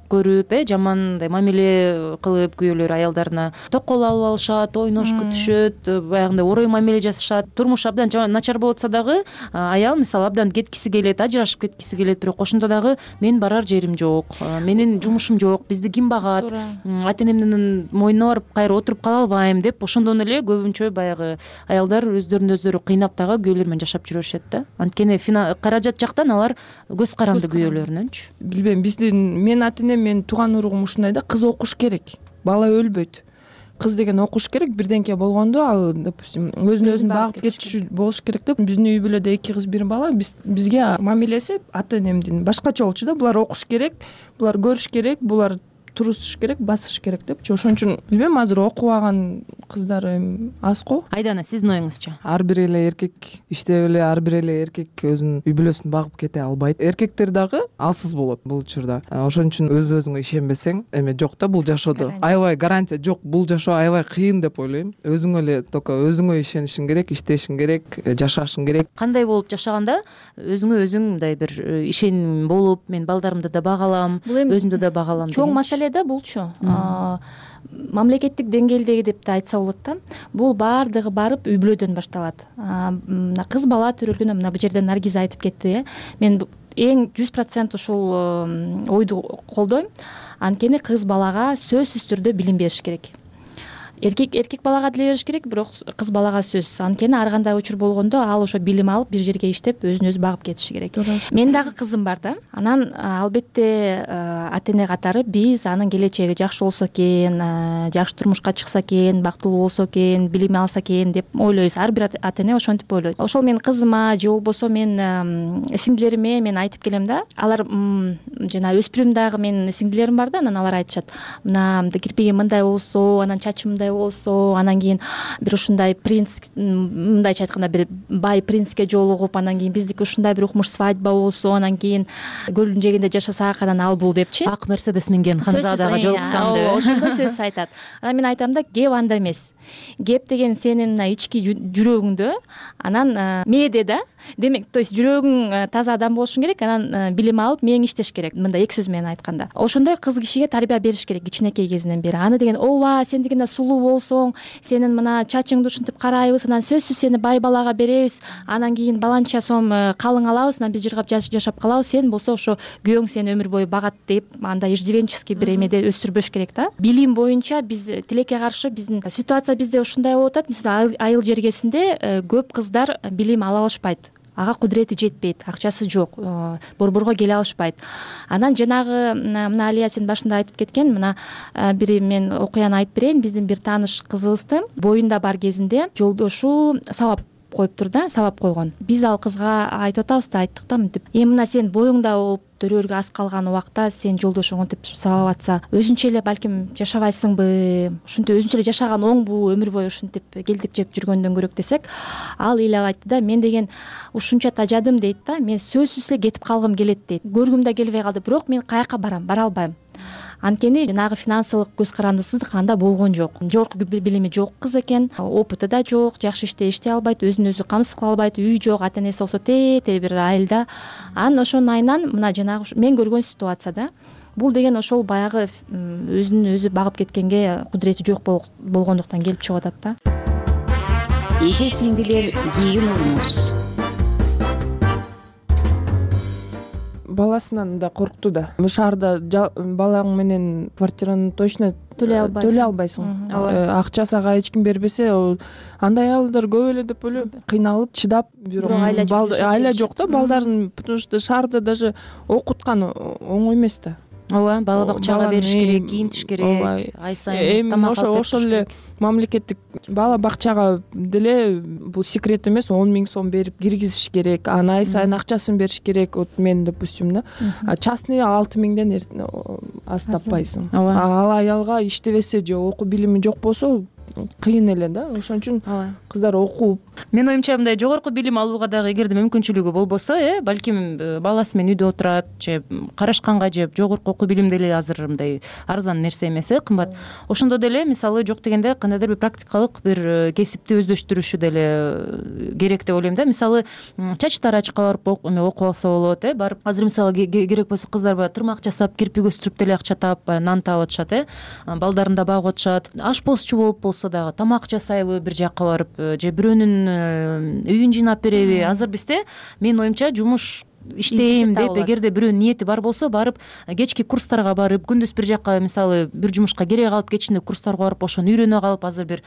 көрүп жамандай мамиле кылып күйөөлөр аялдарына токол алып алышат, ойнош күтүшөт, баягындай орой мамиле жасашат. Турмуш абдан начар болуп атса дагы аял мисалы абдан кеткиси келет, ажырашып кеткиси келет, бирок ошондо дагы мен барар жерим жок, менин жумушум жок, бизди ким багат, ата энемдин мойнуна барып кайра отуруп кала албайм деп ошондон эле көбүнчө баягы аялдар өздөрүн өздөрү кыйнап дагы күйөөлөр менен жашап жүрүшөт да. Анткени каражат жактан алар көз каранды күйөөлөрүнөн.
Билбейм, менин ата энем, менин тууган уругум ушундай да, кыз окуш керек, бала өлбөйт. Кыз деген окуш керек, бирденке болгондо ал допустим өзүн багып кетиши болуш керек деп. Биздин үй бүлөдө 2 кыз 1 бала, бизге мамилеси ата энемдин башкача болчу да. Булар окуш керек, булар көрүш керек, булар турушуш керек, басыш керек депчи. Ошон үчүн билбейм, азыр окубаган кыздар аз го.
Айдана, сиздин оюңузчу?
Ар бир эле эркек иштеп эле, ар бир эле эркек өзүнүн үй бүлөсүн багып кете албайт. Эркектер дагы алсыз болот бул учурда. Ошон үчүн өзүңө ишенбесең, эме жок да бул жашоодо. Аябай гарантия жок, бул жашоо аябай кыйын деп ойлойм. Өзүңө эле только өзүңө ишенишиң керек, иштешиң керек, жашашың керек.
Кандай болуп жашаганда өзүңө өзүң мындай бир ишеним болуп, мен балдарымды да бага алам, өзүмдү да бага алам.
Чоң маселе да булчу. Мамлекеттик деңгээлдеги деп да айтса болот да. Бул баардыгы барып үй бүлөдөн башталат. Кыз бала төрөлгөндө мына бул жерден Наргиза айтып кетти. Мен эң 100% ушул ойду колдойм. Анткени кыз балага сөзсүз түрдө билим бериш керек. Эркек балага деле бериш керек, бирок кыз балага сөзсүз. Анткени ар кандай учур болгондо ал ошо билим алып бир жерге иштеп өзүн өзү багып кетиши керек. Мен дагы кызым бар да. Анан албетте ата эне катары биз анын келечеги жакшы болсо экен, жакшы турмушка чыкса экен, бактылуу болсо экен, билим алса экен деп ойлойбуз. Ар бир ата эне ошентип ойлойт. Ошол мен кызыма же болбосо мен сиңдилериме мен айтып келем да. Алар жана өспүрүм дагы менин сиңдилерим бар да, анан алар айтышат. Мына кирпигим мындай болсо, анан чачым мындай болсо, анан кийин бир ушундай принц, мындайча айтканда бир бай принцке жолугуп, анан кийин биздики ушундай бир укмуш свадьба болсо, анан кийин көлдүн жээгинде жашасак, анан ал бул депчи.
Ак Мерседес минген ханзадага жолуксам деп.
Ошондой сөз айтат. Анан мен айтам да, кеп анда эмес. Кеп деген сенин мына ички жүрөгүңдө, анан мээде да. Демек, то есть жүрөгүң таза адам болушуң керек, анан билим алып мээң иштеш керек. Мындай эки сөз менен айтканда. Ошондой кыз кишиге тарбия бериш керек кичинекей кезинен бери. Аны деген ооба, сен деген сулуу болсоң, сенин мына чачыңды ушинтип карайбыз, анан сөзсүз сени бай балага беребиз, анан кийин баланча сом калың алабыз, анан биз жыргап жашап калабыз, сен болсо ошо күйөөң сени өмүр бою багат деп, андай иждивенческий бир эмеде өстүрбөш керек да. Билим боюнча биз тилекке каршы биздин ситуация бизде ушундай болуп атат. Мисалы айыл жергесинде көп кыздар билим ала алышпайт. Ага кудурети жетпейт, акчасы жок, борборго келе алышпайт. Анан жанагы мына Алия сен башында айтып кеткен, мына бир мен окуяны айтып берейин. Биздин бир тааныш кызыбыздын боюнда бар кезинде жолдошу сабап коюптур да, сабап койгон. Биз ал кызга айтып атабыз да, айттык да мынтип. Мына сен боюңда болуп төрөөргө аз калган убакта сен жолдошуң мынтип сабап атса, өзүнчө эле балким жашабайсыңбы, ушинтип өзүнчө эле жашаган оңбу, өмүр бою ушинтип келдик жеп жүргөндөн көрөк десек, ал ыйлап айтты да, мен деген ушунча тажадым дейт да, мен сөзсүз эле кетип калгым келет дейт. Көргүм да келбей калды, бирок мен каяка барам, бара албайм. Анткени жанагы финансылык көз карандысыздык анда болгон жок. Жогорку билими жок кыз экен, опыты да жок, жакшы иштей албайт, өзүн өзү камсыз кыла албайт, үй жок, ата энеси болсо тете бир айылда. Анан ошонун айынан мына жанагы мен көргөн ситуацияда бул деген ошол баягы өзүн өзү багып кеткенге кудурети жок болгондуктан келип чыгып атат да.
Эже сиңдилер кийин урмуз.
Баласынан да коркту да. Шаарда балаң менен квартираны точно төлөй албайсың. Акчасы ага эч ким бербесе, андай аялдар көп эле деп ойлойм. Кыйналып, чыдап, бирок айла жок да балдарын, потому что шаарда даже окуткан оңой эмес да.
Ооба, бала бакчага бериш керек, кийинтиш керек, ай сайын тамак алып.
Ошол эле мамлекеттик бала бакчага деле бул секрет эмес, 10 000 сом берип киргизиш керек, аны ай сайын акчасын бериш керек. Вот мен допустим да, частный 6 000ден аз таппайсың. Ал аялга иштебесе же окуу билими жок болсо кыйын эле да, ошон үчүн кыздар окуп.
Менин оюмча мындай жогорку билим алууга дагы эгерде мүмкүнчүлүгү болбосо, балким баласы менен үйдө отурат же карашканга же жогорку окуу билим деле азыр мындай арзан нерсе эмес, кымбат. Ошондо деле мисалы жок дегенде кандайдыр бир практикалык бир кесипти өздөштүрүшү деле керек деп ойлойм да. Мисалы чач тарачка барып окуп алса болот, барып азыр мисалы керек болсо кыздар баягы тырмак жасап, кирпик өстүрүп деле акча таап нан таап атышат, балдарын да багып атышат. Ашпозчу болуп болсо дагы тамак жасайбы бир жакка барып, же бирөөнүн үйүн жыйнап береби. Азыр бизде менин оюмча жумуш иштейм деп эгерде бирөөнүн ниети бар болсо, барып кечки курстарга барып, күндүз бир жакка мисалы бир жумушка керек калып, кечинде курстарга барып ошону үйрөнө калып, азыр бир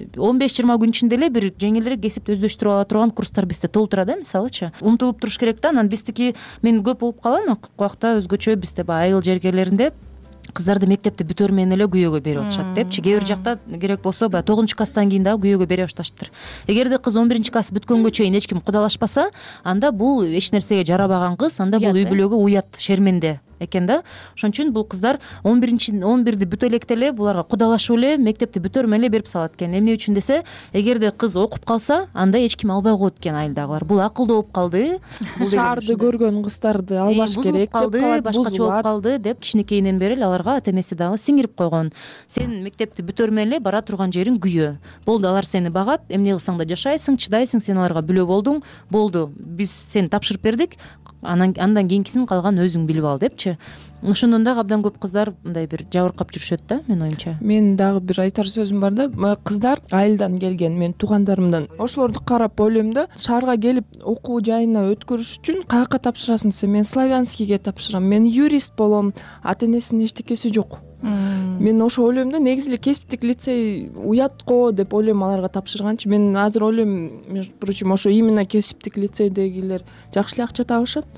15-20 күн ичинде эле бир жеңилирээк кесипти өздөштүрүп ала турган курстар бизде толтура да, мисалычы. Умтулуп туруш керек да. Анан биздики мен көп угуп калам, куякта өзгөчө бизде баягы айыл жергелеринде кыздарды мектепти бүтөр менен эле күйөөгө берип атышат депчи. Кээ бир жакта керек болсо баягы 9-класстан кийин дагы күйөөгө бере башташыптыр. Эгерде кыз 11-класс бүткөнгө чейин эч ким кудалашпаса, анда бул эч нерсеге жарабаган кыз, анда бул үй бүлөгө уят, шерменде экен да. Ошон үчүн бул кыздар 11-11ди бүтө электе эле буларга кудалашып эле мектепти бүтөр менен эле берип салат экен. Эмне үчүн десе, эгерде кыз окуп калса, анда эч ким албай коет экен айылдагылар. Бул акылдуу болуп калды,
шаарды көргөн кыздарды албаш керек деп калат,
башкача болуп калды деп кичинекейинен бери эле аларга ата-энеси дагы сиңирип койгон. Сен мектепти бүтөр менен эле бара турган жериң күйөө. Болду, алар сени багат, эмне кылсаң да жашайсың, чыдайсың, сен аларга бүлө болдуң. Болду, биз сени тапшырып бердик. Андан кийинкисин калган өзүң билип ал депчи. Ошондон дагы абдан көп кыздар мындай бир жабыркап жүрүшөт да, менин оюмча.
Мен дагы бир айтар сөзүм бар да. Кыздар айылдан келген, мен туугандарымдан ошолорду карап ойлойм да, шаарга келип окуу жайына өткөрүш үчүн каяка тапшырасың десе, мен славянскийге тапшырам, мен юрист болом, ата-энесинин эчтекеси жок. Мен ошо ойлойм да, негизи эле кесиптик лицей уят го деп ойлойм аларга тапшырганчы. Мен азыр ойлойм, между прочим, ошо именно кесиптик лицейдегилер жакшы эле акча табышат.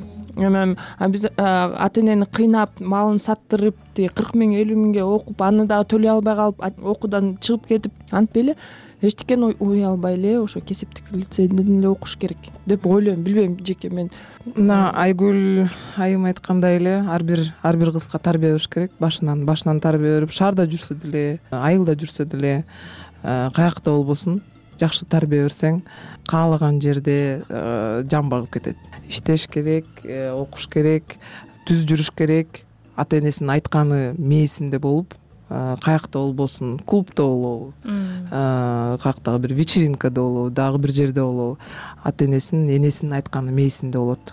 Биз ата-энени кыйнап, малын саттырып, 40 миң 50 миңге окуп, аны дагы төлөй албай калып, окуудан чыгып кетип, антип эле эчтекени уй албай эле ошо кесиптик лицейден эле окуш керек деп ойлойм. Билбейм, жеке мен.
Мына Айгүл айым айткандай эле ар бир кызга тарбия бериш керек. Башынан тарбия берип, шаарда жүрсө деле, айылда жүрсө деле, каякта болбосун, жакшы тарбия берсең, каалаган жерде жан багып кетет. Иштеш керек, окуш керек, түз жүрүш керек, ата-энесинин айтканы мээсинде болуп, каякта болбосун, клубда болобу, каяктагы бир вечеринкада болобу, дагы бир жерде болобу, ата-энесинин, энесинин айтканы мээсинде болот.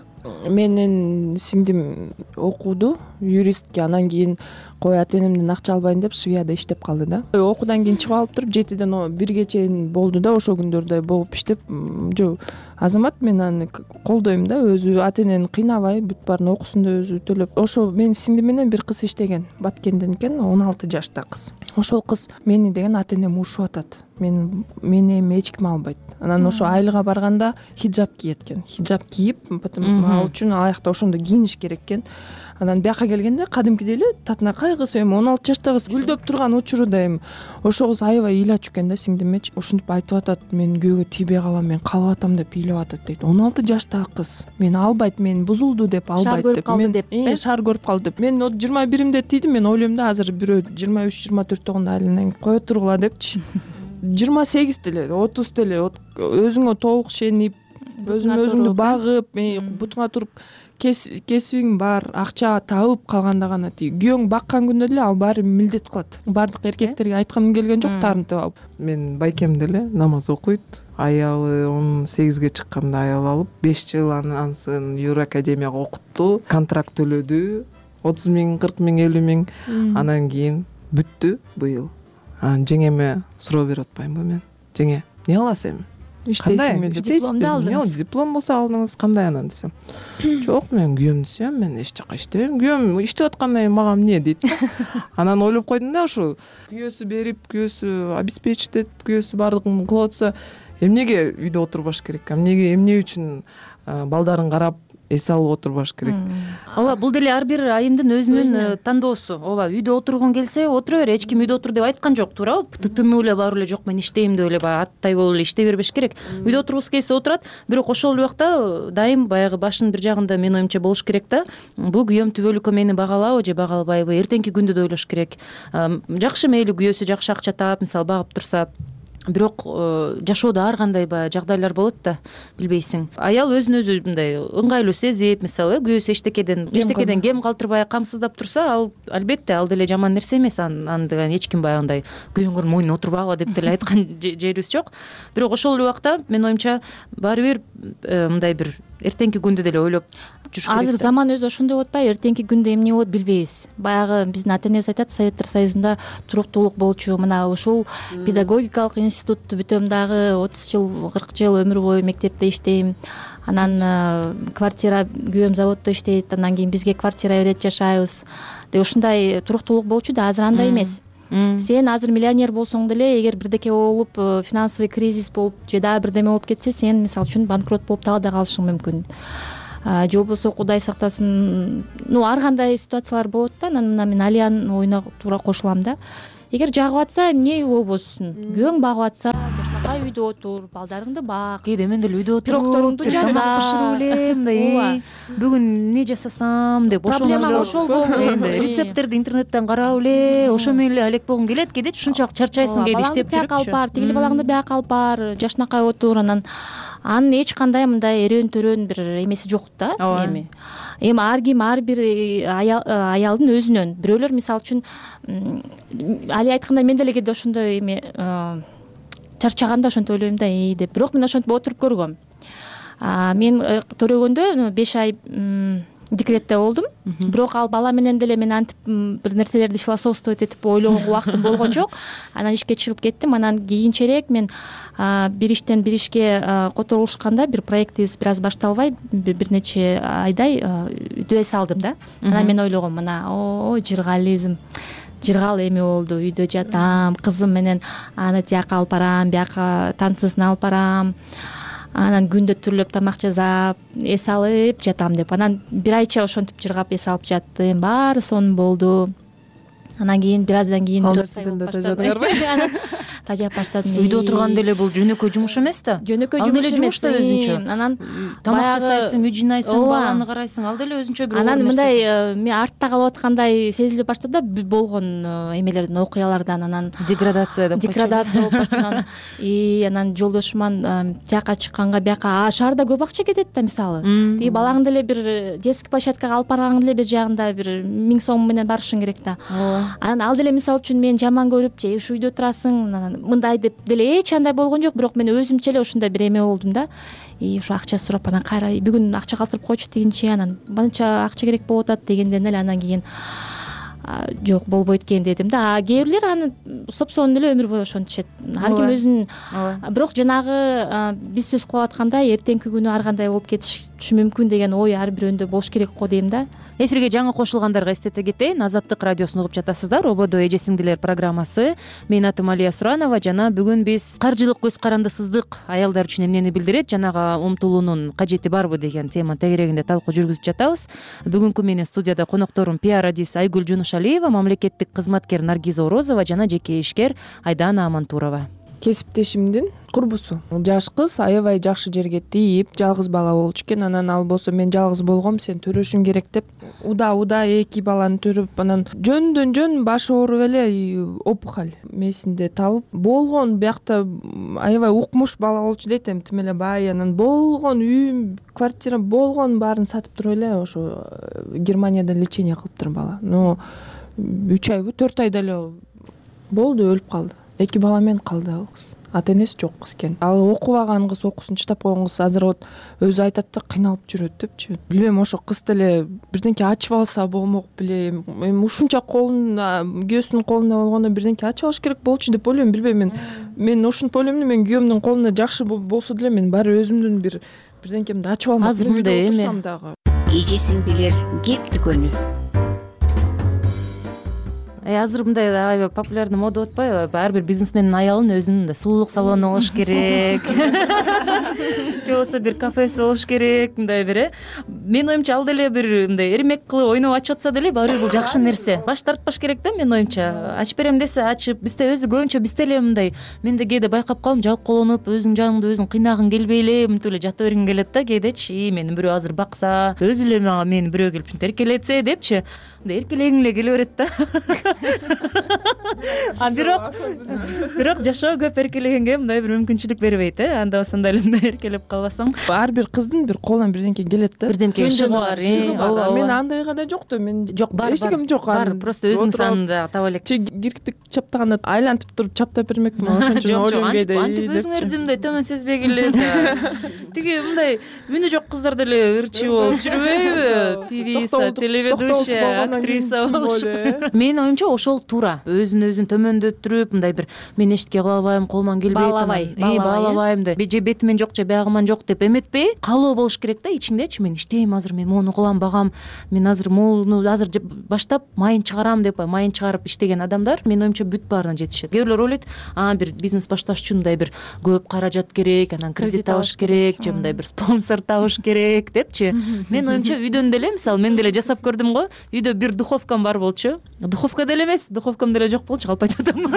Менин сиңдим окуду, юристке, анан кийин кой ата-энемден акча албайын деп Швеяда иштеп калды да. Окуудан кийин чыгып алып туруп 7ден 1ге чейин болду да, ошол күндөрдө болуп иштеп, жок, азамат мен аны колдойм да, өзү ата-энени кыйнабай, бүт баарын окуусун да өзү төлөп. Ошо менин сиңдим менен бир кыз иштеген, Баткенден экен, 16 жашта кыз. Ошол кыз мени деген ата-энем урушуп атат. Мени эми эч ким албайт. Анан ошо айылга барганда хиджаб кийет экен. Хиджаб кийип, ал үчүн аякта ошондо кийиниш керек экен. Анан бияка келгенде кадимкидей эле татына кайгысы, эми 16 жаштагы кыз гүлдөп турган учурда эми ошо кыз аябай ыйлачу экен да сиңдимечи. Ошентип айтып атат, мен күйөөгө тийбей калам, мен калып атам деп ыйлап атат дейт. 16 жаштагы кыз. Мени албайт, мен бузулду деп албайт деп. Шаар көрүп калды деп. Мен 21-имде тийдим, мен ойлойм да, азыр бирөө 23-24 тогун айланан кое тургула депчи. 28 деле, 30 деле өзүңө толук ишенип, өзүңдү багып, бутуңа туруп кесибиң бар, акча табып калганда гана күйөөң баккан күндө деле ал баары милдет кылат. Бардык эркектерге айткым келген жок, таарынтып алып.
Мен байкем деле намаз окуйт. Аялы 18ге чыкканда аял алып, 5 жыл ансын Юракадемияга окутту, контракт төлөдү, 30 миң, 40 миң, 50 миң. Анан кийин бүттү быйыл. Жеңеме суроо берип атпаймынбы мен? Жеңе, эмне кыласыз эми?
Иштейсиңби?
Дипломду алдыңыз. Диплом болсо алдыңыз, кандай анан десем. Жок, мен күйөөмдү сүйөм, мен эч жака иштебейм. Күйөөм иштеп атканда мага эмне дейт. Анан ойлоп койдум да, ушу күйөөсү берип, күйөөсү обеспечить, күйөөсү бардыгын кылып атса, эмнеге үйдө отурбаш керек? Эмне үчүн балдарын карап эс алып отурбаш керек.
ооба, бул деле ар бир айымдын өзүнүн тандоосу. ооба, үйдө отургуң келсе отура бер, эч ким үйдө отур деп айткан жок, туурабы? Тынуу эле барып эле жок мен иштейм деп эле баягы аттай болуп эле иштей бербеш керек. Үйдө отургусу келсе отурат, бирок ошол эле убакта дайым баягы башынын бир жагында менин оюмча болуш керек да. Бул күйөөм түбөлүккө мени багалабы же багалабайбы, эртеңки күндү да ойлош керек. Жакшы, мейли күйөөсү жакшы акча таап, мисалы багып турса, бирок жашоодо ар кандай баягы жагдайлар болот да, билбейсиң. Аял өзүн өзү мындай ыңгайлуу сезип, мисалы күйөөсү эчтекеден кем калтырбай камсыздап турса, ал албетте ал деле жаман нерсе эмес. Аны деген эч ким баягындай күйөөңөр мойнуна отурбагыла деп деле айткан жерибиз жок. Бирок ошол эле убакта менин оюмча баары бир мындай бир эртеңки күндү деле ойлоп жүрүш керек.
Азыр заман өзү ошондой болуп атпайбы? Эртеңки күндө эмне болот билбейбиз. Баягы биздин ата энебиз айтат, Советтер Союзунда туруктуулук болчу. Мына ушул педагогикалык институтту бүтөм дагы 30 жыл, 40 жыл өмүр бою мектепте иштейм. Анан квартира, күйөөм заводдо иштейт, андан кийин бизге квартира берет, жашайбыз. Деп ушундай туруктуулук болчу да, азыр андай эмес. Сен азыр миллионер болсоң деле, эгер бирдеке болуп, финансовый кризис болуп, же дагы бирдеме болуп кетсе, сен мисалы үчүн банкрот болуп да калышың мүмкүн. Же болбосо Кудай сактасын, ар кандай ситуациялар болот да. Анан мына мен Алиянын оюна туура кошулам да. Эгер жагып атса, эмне болбосун? Күйөөң багып атса, жашнакай үйдө отур, балдарыңды бак.
Кээде мен деле үйдө отуруп,
пирогторуңду жаза,
тамак бышырып элем, мындай бүгүн эмне жасасам деп
ошол болду.
Рецепттерди интернеттен карап эле, ошо менен эле алек болгуң келет. Кээде ушунчалык чарчайсың, кээде иштеп жүрүп.
Балаңды алып бар, тигили балаңды бияка алып бар, жашнакай отур. Анын эч кандай мындай эрен төрөн бир эмеси жок да. Эми ар ким ар бир аялдын өзүнөн. Бирөөлөр мисалы үчүн Али айткандай мен деле кээде ошондой эме чарчаганда ошентип ойлойм да, деп. Бирок мен ошентип отуруп көргөм. Мен төрөгөндө 5 ай декретте болдум. Бирок ал бала менен деле мен антип бир нерселерди философствовать этип ойлогонго убактым болгон жок. Анан ишке чыгып кеттим. Анан кийинчерээк мен бир иштен бир ишке которулушканда бир проектибиз бир аз башталбай бир нече айдай үйдө эс алдым да. Анан мен ойлогом, мына жыргал эме болду, үйдө жатам, кызым менен аны тияка алып барам, бияка танцысын алып барам. Анан күндө түрлөп тамак жасап, эс алып жатам деп. Анан бир айча ошентип жыргап эс алып жаттым. Баары сонун болду. Анан кийин бир аздан кийин тажап баштадым.
Үйдө отурганда эле бул жөнөкөй жумуш эмес да.
Жөнөкөй жумуш эмес да өзүнчө. Анан
тамак жасайсың, үй жыйнайсың, баланы карайсың, ал деле өзүнчө бир.
Анан мындай мен артта калып аткандай сезиле баштады да, болгон эмелерден, окуялардан. Анан
деградация
болуп баштады. Анан жолдошуман тияка чыкканга бияка шаарда көп акча кетет да, мисалы. Тиги балаңды деле бир детский площадкага алып барган деле бир жагында бир 1000 сом менен барышың керек да. Анан ал деле мисалы үчүн мен жаман көрүп, же ушу үйдө турасың, мындай деп деле эч андай болгон жок. Бирок мен өзүмчө эле ушундай бир эме болдум да. Ушу акча сурап, анан кайра бүгүн акча калтырып койчу дегенче, анан мынча акча керек болуп атат дегенден эле анан кийин жок, болбойт экен дедим да. Кээ бирлер аны сопсонун эле өмүр бою ошентишет. Ар ким өзүнүн. Бирок жанагы биз сөз кылып аткандай эртеңки күнү ар кандай болуп кетиши мүмкүн деген ой ар бирөөндө болуш керек го дейм да.
Эфирге жаңы кошулгандарга эстете кетейин. Азаттык радиосун угуп жатасыздар. Ободо эже сиңдилер программасы. Менин атым Алия Суранова. Жана бүгүн биз каржылык көз карандысыздык аялдар үчүн эмнени билдирет, жанага умтулуунун кажети барбы деген тема тегерегинде талкуу жүргүзүп жатабыз. Бүгүнкү менин студияда конокторум пиар-адис Айгүл Жунушалиева, мамлекеттик кызматкер Наргиза Орозова жана жеке ишкер Айдана Амантурова.
Кесиптешимдин курбусу. Жаш кыз аябай жакшы жерге тийип, жалгыз бала болчу экен. Анан ал болсо мен жалгыз болгом, сен төрөшүң керек деп уда 2 баланы төрөп, анан жөндөн жөн башы ооруп эле опухоль месинде табып болгон. Биякта аябай укмуш бала болчу дейт, эми тим эле бай. Анан болгон үй, квартира болгон баарын сатып туруп эле ошо Германияда лечение кылыптыр бала. 3 айбы 4 айда эле болду, өлүп калды. 2 бала менен калды ал кыз. Ата энеси жок кыз экен. Ал окубаган кыз, окуусун чыдап койгон кыз азыр вот өзү айтат да, кыйналып жүрөт депчи. Билбейм, ошо кыз деле бирденке ачып алса болмок белем. Эми ушунча күйөөсүнүн колунда болгондо бирденке ачып алыш керек болчу деп ойлойм. Билбейм, мен ушинтип ойлойм да, мен күйөөмдүн колунда жакшы болсо деле мен баары өзүмдүн бирденкемди ачып алмак.
Азыр мындай эме
эже сиңдилер кеп дүкөнү.
азыр мындай аябай популярный мода болуп атпайбы, ар бир бизнесмендин аялын өзүнүн мындай сулуулук салону болуш керек же болбосо бир кафеси болуш керек, мындай бир менин оюмча ал деле бир мындай эрмек кылып ойноп ачып атса деле баары бир бул жакшы нерсе. Баш тартпаш керек да, менин оюмча. Ачып берем десе ачып, бизде өзү көбүнчө бизде эле мындай, мен да кээде байкап калам, жалкоолонуп, өзүң жаныңда өзүң кыйнагың келбей эле мынтип эле жата бергиң келет да кээдечи. Мени бирөө азыр бакса, өзү эле мени бирөө келип ушинтип эркелетсе депчи, мындай эркелегиң эле келе берет да. Бирок жашоо көп эркелегенге мындай бир мүмкүнчүлүк бербейт, анда ошондой эле мындай эркелеп калбасаң.
Ар бир кыздын бир колунан бирденке келет да.
Бирдемке шыгы бар.
Мен андайга да жок да, мен
жок, бар.
Эчким жок.
Бар, просто өзүңүз анда таба элексиз.
Кирпик чаптаганда айлантып туруп чаптап бермекмин, ошон үчүн ойлонбойт.
Антип өзүңөрдү мындай төмөн сезбегиле эле. Тиги мындай үнү жок кыздар деле ырчы болуп жүрбөйбү? Активиста, телеведущая, актриса болуш. Менин оюмча ошол туура. Өзүн төмөндөттүрүп, мындай бир мен эчтеке кыла албайм, колуман келбейт, баалабайм деп, же бетимен жок, же биягыман жок деп эметпей, каалоо болуш керек да ичиңдечи. Мен иштейм азыр, мен моуну кылам, багам, мен азыр моуну азыр баштап майын чыгарам деп, майын чыгарып иштеген адамдар менин оюмча бүт баарына жетишет. Кээ бирлер ойлойт, бир бизнес башташ үчүн мындай бир көп каражат керек, анан кредит алыш керек, же мындай бир спонсор табыш керек депчи. Менин оюмча үйдөн деле, мисалы мен деле жасап көрдүм го, үйдө бир духовкам бар болчу. Духовка деле эмес, духовкам деле жок болчу, калп айтып атам.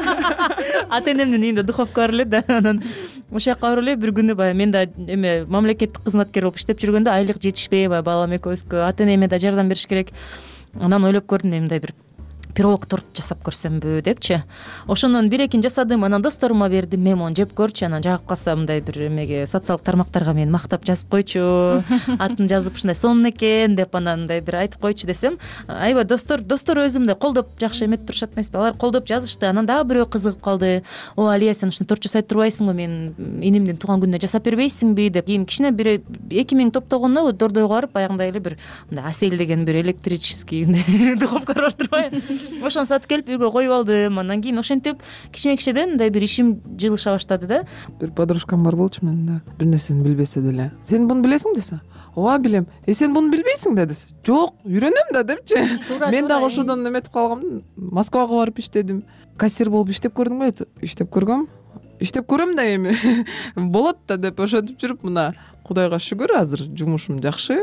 Ата энемдин үйүндө духовка бар эле да, анан ошол жака барып эле бир күнү баягы мен да эме мамлекеттик кызматкер болуп иштеп жүргөндө айлык жетишпей, баягы балам экөөбүзгө, ата энеме да жардам бериш керек. Анан ойлоп көрдүм, мындай бир пирог торт жасап көрсөмбү депчи. Ошонун бир экин жасадым, анан досторума бердим, мен мону жеп көрчү, анан жагып калса мындай бир эмеге социалдык тармактарга мени мактап жазып койчу, атын жазып ушундай сонун экен деп, анан мындай бир айтып койчу десем, аябай достор өзү мындай колдоп жакшы эметип турушат эмеспи? Алар колдоп жазышты. Анан дагы бирөө кызыгып калды. О, Алия, сен ушуну торт жасай турбайсыңбы? Мен инимдин тууган күнүнө жасап бербейсиңби деп. Кийин кичине бир 2000 топтогондо дордойго барып, баягындай эле бир мындай Асель деген бир электрический духовка бар турбайбы? Ошону сатып келип үйгө коюп алдым. Андан кийин ошентип кичинекичеден мындай бир ишим жылыша баштады да.
Бир подружкам бар болчу менин да. Бир нерсени билбесе деле, сен буну билесиң десе, ооба билем. Сен буну билбейсиң да десе, жок, үйрөнөм да депчи. Мен дагы ошодон эметип калгам. Москвага барып иштедим. Кассир болуп иштеп көрдүң беле? Иштеп көргөм. Иштеп көрөм да эми. Болот да деп ошентип жүрүп, мына Кудайга шүгүр, азыр жумушум жакшы.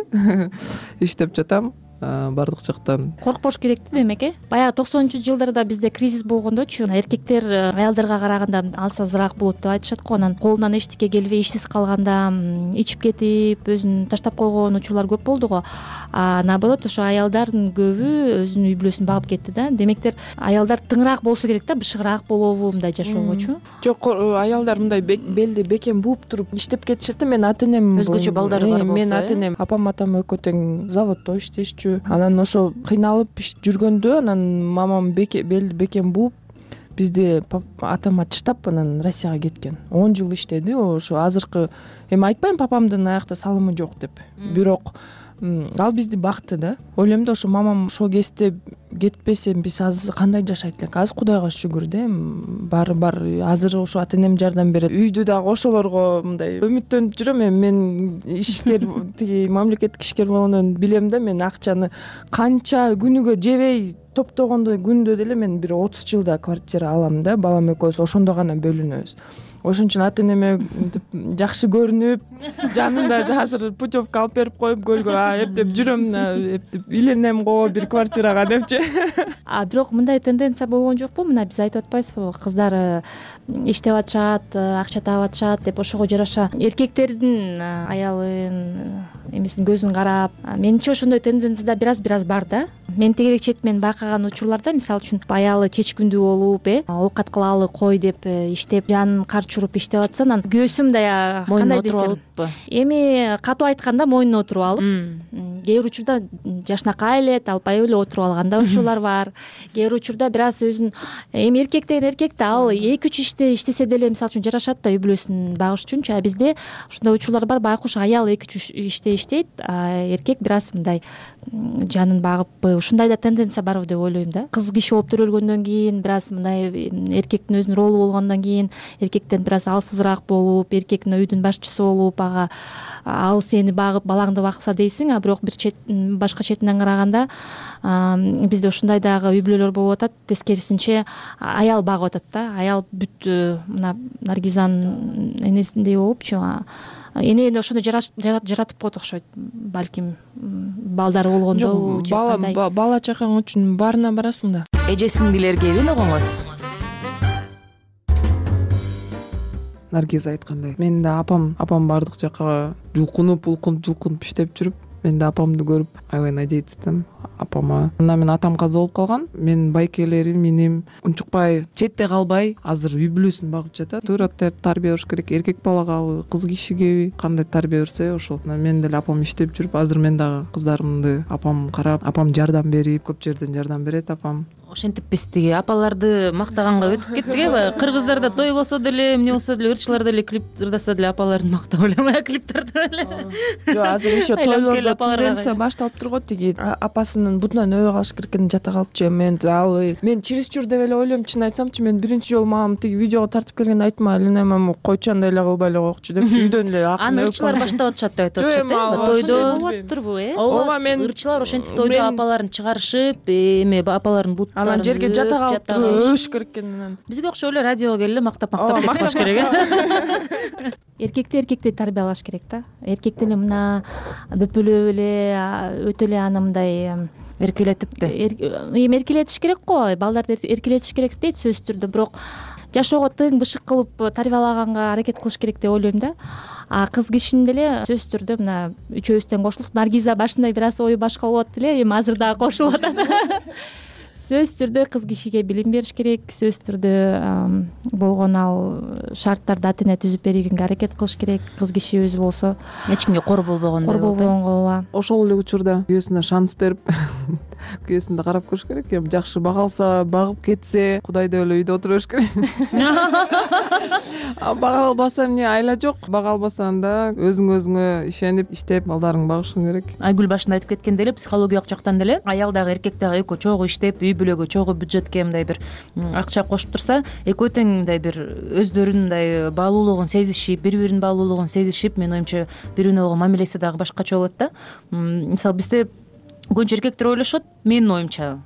Иштеп жатам. Бардык жактан
коркпош керек да, демек баягы 90-жылдарда бизде кризис болгондочу эркектер аялдарга караганда алсазыраак болот деп айтышат го. Анан колунан эчтеке келбей ишсиз калганда ичип кетип өзүн таштап койгон учурлар көп болду го. Наоборот, ошо аялдардын көбү өзүнүн үй бүлөсүн багып кетти да. Демектер аялдар тыңыраак болсо керек да, бышыгыраак болобу мындай жашоогочу?
Жок, аялдар мындай белди бекем бууп туруп иштеп кетишет да. Мен ата энем
өзгөчө балдары бар болсо,
мен ата энем апам атам экөө тең заводдо иштешчү. Анан ошо кыйналып жүргөндө, анан мамам белди бекем бууп бизди атама тыштап анан Россияга кеткен. 10 жыл иштеди. Ошо азыркы эми айтпайм папамдын аякта салымы жок деп. Бирок ал бизди бакты да. Ойлойм да, ошо мамам ошол кезде кетпесе биз азыр кандай жашайт элек? Азыр Кудайга шүгүр да, баары бар. Азыр ошо ата энем жардам берет. Үйдү дагы ошолорго мындай үмүттөнүп жүрөм. Мен ишкер, тиги мамлекеттик ишкер болгондон билем да, мен акчаны канча күнүгө жебей топтогондо күндө деле мен бир 30 жылда квартира алам да, балам экөөбүз ошондо гана бөлүнөбүз. Ошон үчүн ата энеме жакшы көрүнүп, жанында азыр путевка алып берип коюп көлгө эптеп жүрөм, эптеп үйленем го бир квартирага депчи.
Бирок мындай тенденция болгон жокпу? Мына биз айтып атпайбызбы, кыздар иштеп атышат, акча таап атышат деп, ошого жараша эркектердин аялын эмесин көзүн карап, менимче ошондой тенденция да бир аз бар да. Мен тегерек четмен байкаган учурларда, мисалы үчүн аялы чечкүндүү болуп, оокат кылалы кой деп иштеп, жанын карчы уруп иштеп атса, анан күйөөсү мындай кандай десем, эми катуу айтканда мойнуна отуруп алып, кээ бир учурда жашынакай эле албай эле отуруп алган да учурлар бар. Кээ бир учурда бир аз өзүн, эми эркек деген эркек да, ал 2-3 иште иштесе деле мисалы үчүн жарашат да үй бүлөсүн багыш үчүнчү. А бизде ушундай учурлар бар, байкуш аял 2-3 иште иштейт, эркек бир аз мындай жанын багыппы, ушундай да тенденция барбы деп ойлойм да. Кыз киши болуп төрөлгөндөн кийин, бир аз мындай эркектин өзүнүн ролу болгондон кийин, эркектен бир аз алсызыраак болуп, эркек мына үйдүн башчысы болуп, ал сени багып, балаңды бакса дейсиң, а бирок башка четинен караганда бизде ушундай дагы үй бүлөлөр болуп атат. Тескерисинче аял багып атат да. Аял бүт мына Наргизанын энесиндей болупчу, энени ошондой жаратып коет окшойт. Балким балдары болгондо же кандай.
Бала чакаң үчүн баарына барасың да.
Эже сиңдилер келин огоңуз.
Наргиза айткандай, менин да апам бардык жака жулкунуп иштеп жүрүп, мен да апамды көрүп аябай надеяться этем апама. Мына мен атам каза болуп калган, менин байкелерим, менин унчукпай четте калбай азыр үй бүлөсүн багып жатат. Туура тарбия бериш керек, эркек балагабы, кыз кишиге кандай тарбия берсе ошол. Мен деле апам иштеп жүрүп, азыр мен дагы кыздарымды апам карап, апам жардам берип, көп жерден жардам берет апам.
Ошентип биз тиги апаларды мактаганга өтүп кеттик эби. Кыргыздарда той болсо деле, эмне болсо деле, ырчылар деле клип ырдаса деле апаларын мактап эле, клиптерди эле.
Жок, азыр еще тойлордо тенденция башталып турго, тиги апасынын бутунан өбө калыш керек экен жата калыпчы. Мен чересчур деп эле ойлойм, чын айтсамчы. Мен биринчи жолу мамам тиги видеого тартып келгенде айттым, Алина мама койчу андай эле кылбай эле койчу депчи, үйдөн эле
аны ырчылар баштап атышат деп айтып атышат э. Тойдо болот турбу э? Ооба, мен ырчылар ошентип тойдо апаларын чыгарышып, эме апаларын буттарын
анан жерге жата калып өбүш керек экен.
Бизге окшой эле радиого келип мактап кетиш керек э.
Эркекти тарбиялаш керек да. Эркек деле мына бөпөлөп эле, өтө эле аны мындай
эркелетиппи?
Эми эркелетиш керек го, балдарды эркелетиш керек дейт сөзсүз түрдө, бирок жашоого тың бышык кылып тарбиялаганга аракет кылыш керек деп ойлойм да. Кыз кишинин деле сөзсүз түрдө мына үчөөбүздөн кошулдук. Наргиза башында бир аз ою башка болуп атты эле, эми азыр дагы кошулуп атат. Сөзсүз түрдө кыз кишиге билим бериш керек, сөзсүз түрдө болгон ал шарттарды ата эне түзүп бергенге аракет кылыш керек. Кыз киши өзү болсо
эч кимге кор болбогондой.
Ошол эле учурда күйөөсүнө шанс берип, күйөөсүн да карап көрүш керек. Эми жакшы бага алса, багып кетсе, кудайдой эле үйдө отура бериш керек. Бага албаса эмне айла жок. Бага албасаң да өзүңө ишенип, иштеп, балдарыңды багышың керек.
Айгүл башында айтып кеткендей эле, психологиялык жактан деле аял дагы эркек дагы экөө чогуу иштеп, үй бүлөгө чогуу бюджетке мындай бир акча кошуп турса, экөө тең мындай бир өздөрүнүн мындай баалуулугун сезишип, бири-биринин баалуулугун сезишип, менин оюмча бири-бирине болгон мамилеси дагы башкача болот да. Мисалы бизде көбүнчө эркектер ойлошот, менин оюмча,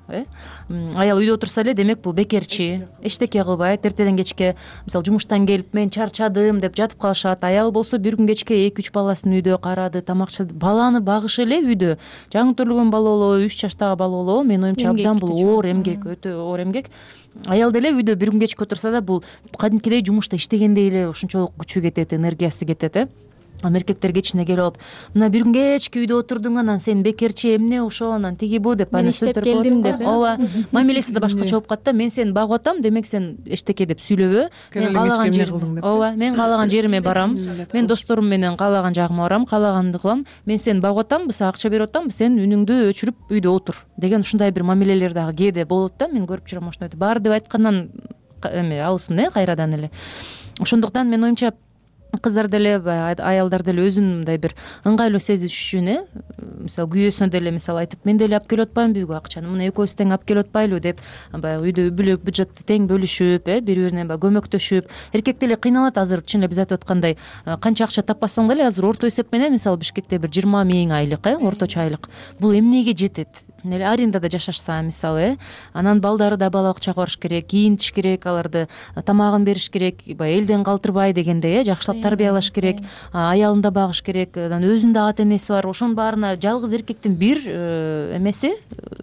аял үйдө отурса эле демек бул бекерчи, эчтеке кылбайт, эртеден кечке мисалы жумуштан келип мен чарчадым деп жатып калышат. Аял болсо бир күн кечке 2-3 баласын үйдө карады, тамакчады, баланы багышы эле үйдө. Жаңы төрөлгөн бала болобу, 3 жаштагы бала болобу, менин оюмча абдан бул оор эмгек, өтө оор эмгек. Аял деле үйдө бир күн кечке отурса да бул кадимкидей жумушта иштегендей эле ушунчолук күчү кетет, энергиясы кетет э. Эркектер кечине келип алып, мына бир күн кечке үйдө отурдуң, анан сен бекерчи, эмне ошол, анан тиги бу деп аны сөздөр келдим деп. Ооба, мамилеси да башкача болуп калат да. Мен сени багып атам, демек сен эчтеке деп сүйлөбө. Мен каалаган жериме, ооба, мен каалаган жериме барам. Мен досторум менен каалаган жагыма барам, каалаганды кылам. Мен сени багып атам, сага акча берип атам, сен үнүңдү өчүрүп үйдө отур деген ушундай бир мамилелер дагы кээде болот да. Мен көрүп жүрөм ошондойду. Баары деп айткандан эме алысмын кайрадан эле. Ошондуктан менин оюмча кыздар деле, аялдар деле өзүн мындай бир ыңгайлуу сезиш үчүн мисалы күйөөсүнө деле мисалы айтып, мен деле алып келип атпаймынбы үйгө акчаны, мына экөөбүз тең алып келип атпайлыбы деп, баягы үйдө бүлөк бюджетти тең бөлүшүп, бири-бирине баягы көмөктөшүп. Эркек деле кыйналат азыр, чын эле биз айтып аткандай, канча акча таппасаң деле азыр орто эсеп менен мисалы Бишкекте бир 20 000 айлык, орточо айлык. Бул эмнеге жетет? Эле арендада жашашса мисалы, анан балдары да бала бакчага барыш керек, кийинтиш керек, аларды тамагын бериш керек, баягы элден калтырбай дегендей, жакшылап тарбиялаш керек, аялын да багыш керек, анан өзүнүн да ата энеси бар. Ошонун баарына жалгыз эркектин бир эмеси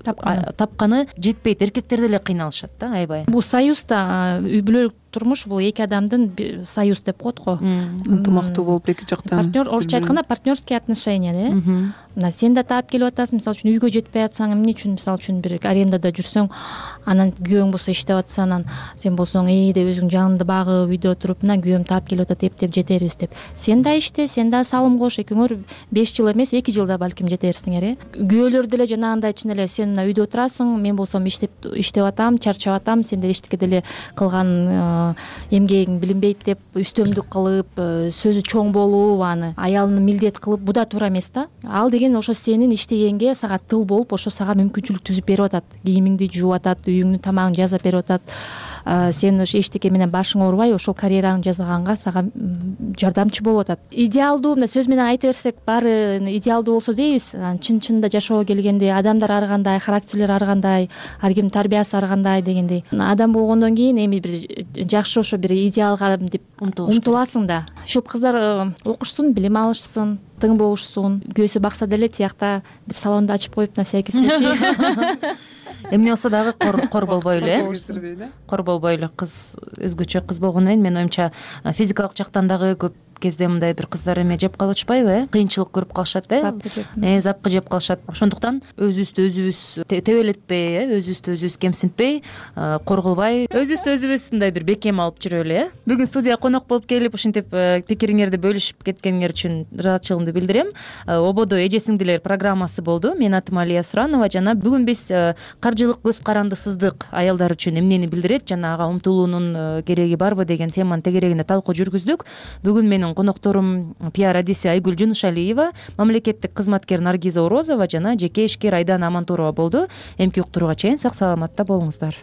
тапканы жетпейт. Эркектер деле кыйналышат да, аябай.
Бул союзда үй бүлөлүк турмуш бул эки адамдын союз деп коет го.
Ынтымактуу болуп эки жактан.
Партнер, орусча айтканда партнерские отношения, да? Мына сен да таап келип атасың, мисалы үчүн үйгө жетпей атсаң, эмне үчүн мисалы үчүн бир арендада жүрсөң, анан күйөөң болсо иштеп атса, анан сен болсоң деп өзүң жаныңды багып үйдө отуруп, мына күйөөм таап келип атат, эптеп жетербиз деп. Сен да иште, сен да салым кош, экөөңөр 5 жыл эмес 2 жылда балким жетерсиңер, Күйөөлөр деле жанагындай чын эле сен мына үйдө отурасың, мен болсом иштеп атам, чарчап атам, сен деле эчтеке деле кылган эмгегиң билинбейт деп үстөмдүк кылып, сөзү чоң болуп, аны аялына милдет кылып, бу да туура эмес да. Ал деген ошо сенин иштегенге сага тыл болуп, ошо сага мүмкүнчүлүк түзүп берип атат. Кийимиңди жууп атат, үйүңдүн тамагын жасап берип атат. Сен ошо эчтеке менен башың оорубай, ошол карьераңды жасаганга сага жардамчы болуп атат. Идеалдуу, мына сөз менен айта берсек, баары идеалдуу болсо дейбиз. Чын-чынында жашоого келгенде адамдар ар кандай, характерлер ар кандай, ар кимдин тарбиясы ар кандай дегендей. Адам болгондон кийин эми бир жакшы ошо бир идеалга деп умтуласың да. Ушул кыздар окушсун, билим алышсын, тың болушсун. Күйөөсү бакса деле тиякта бир салонду ачып коюп на всякий случай.
Эмне болсо дагы кор болбойлу, кор болбойлу. Кыз өзгөчө кыз болгондон кийин менин оюмча физикалык жактан дагы көп кезде мындай бир кыздар эме жеп калып атышпайбы, кыйынчылык көрүп калышат запкы жеп калышат. Ошондуктан өзүбүздү өзүбүз тебелетпей, өзүбүздү өзүбүз кемсинтпей, кор кылбай, өзүбүздү өзүбүз мындай бир бекем алып жүрөлү. Бүгүн студияга конок болуп келип, ушинтип пикириңерди бөлүшүп кеткениңер үчүн ыраазычылыгымды билдирем. Ободо эже сиңдилер программасы болду. Менин атым Алия Суранова жана бүгүн биз каржылык көз карандысыздык аялдар үчүн эмнени билдирет жана ага умтулуунун кереги барбы деген теманын тегерегине талкуу жүргүздүк. Бүгүн менин конокторум пиар адиси Айгүл Жунушалиева, мамлекеттик кызматкер Наргиза Орозова жана жеке ишкер Айдана Амантурова болду. Эмки уктурууга чейин сак саламатта болуңуздар.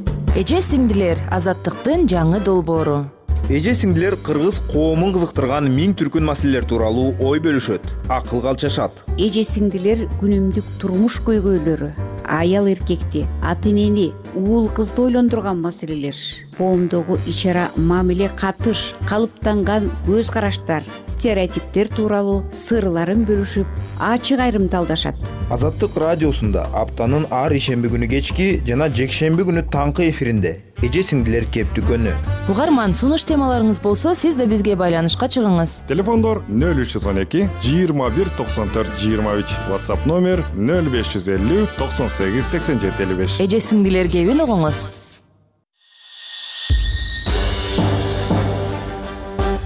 Эже сиңдилер азаттыктын жаңы долбоору.
Эже сиңдилер кыргыз коомун кызыктырган миң түркүн маселелер тууралуу ой бөлүшөт, акылга алчашат.
Эже сиңдилер күнүмдүк турмуш көйгөйлөрү, аял эркекти, ата энени, уул кызды ойлондурган маселелер, коомдогу ичара мамиле катыш, калыптанган көз караштар, стереотиптер тууралуу сырларын бөлүшүп, ачык айрымдалдашат.
Азаттык радиосунда аптанын ар ишемби күнү кечки жана жекшемби күнү таңкы эфиринде эже сиңдилер кептүкөнү.
Угарман, сунуш темаларыңыз болсо, сиз да бизге байланышка чыгыңыз.
Телефондор 0312 21 94 23, WhatsApp номер 0550 98 87 55.
Эже сиңдилер кебин угуңуз.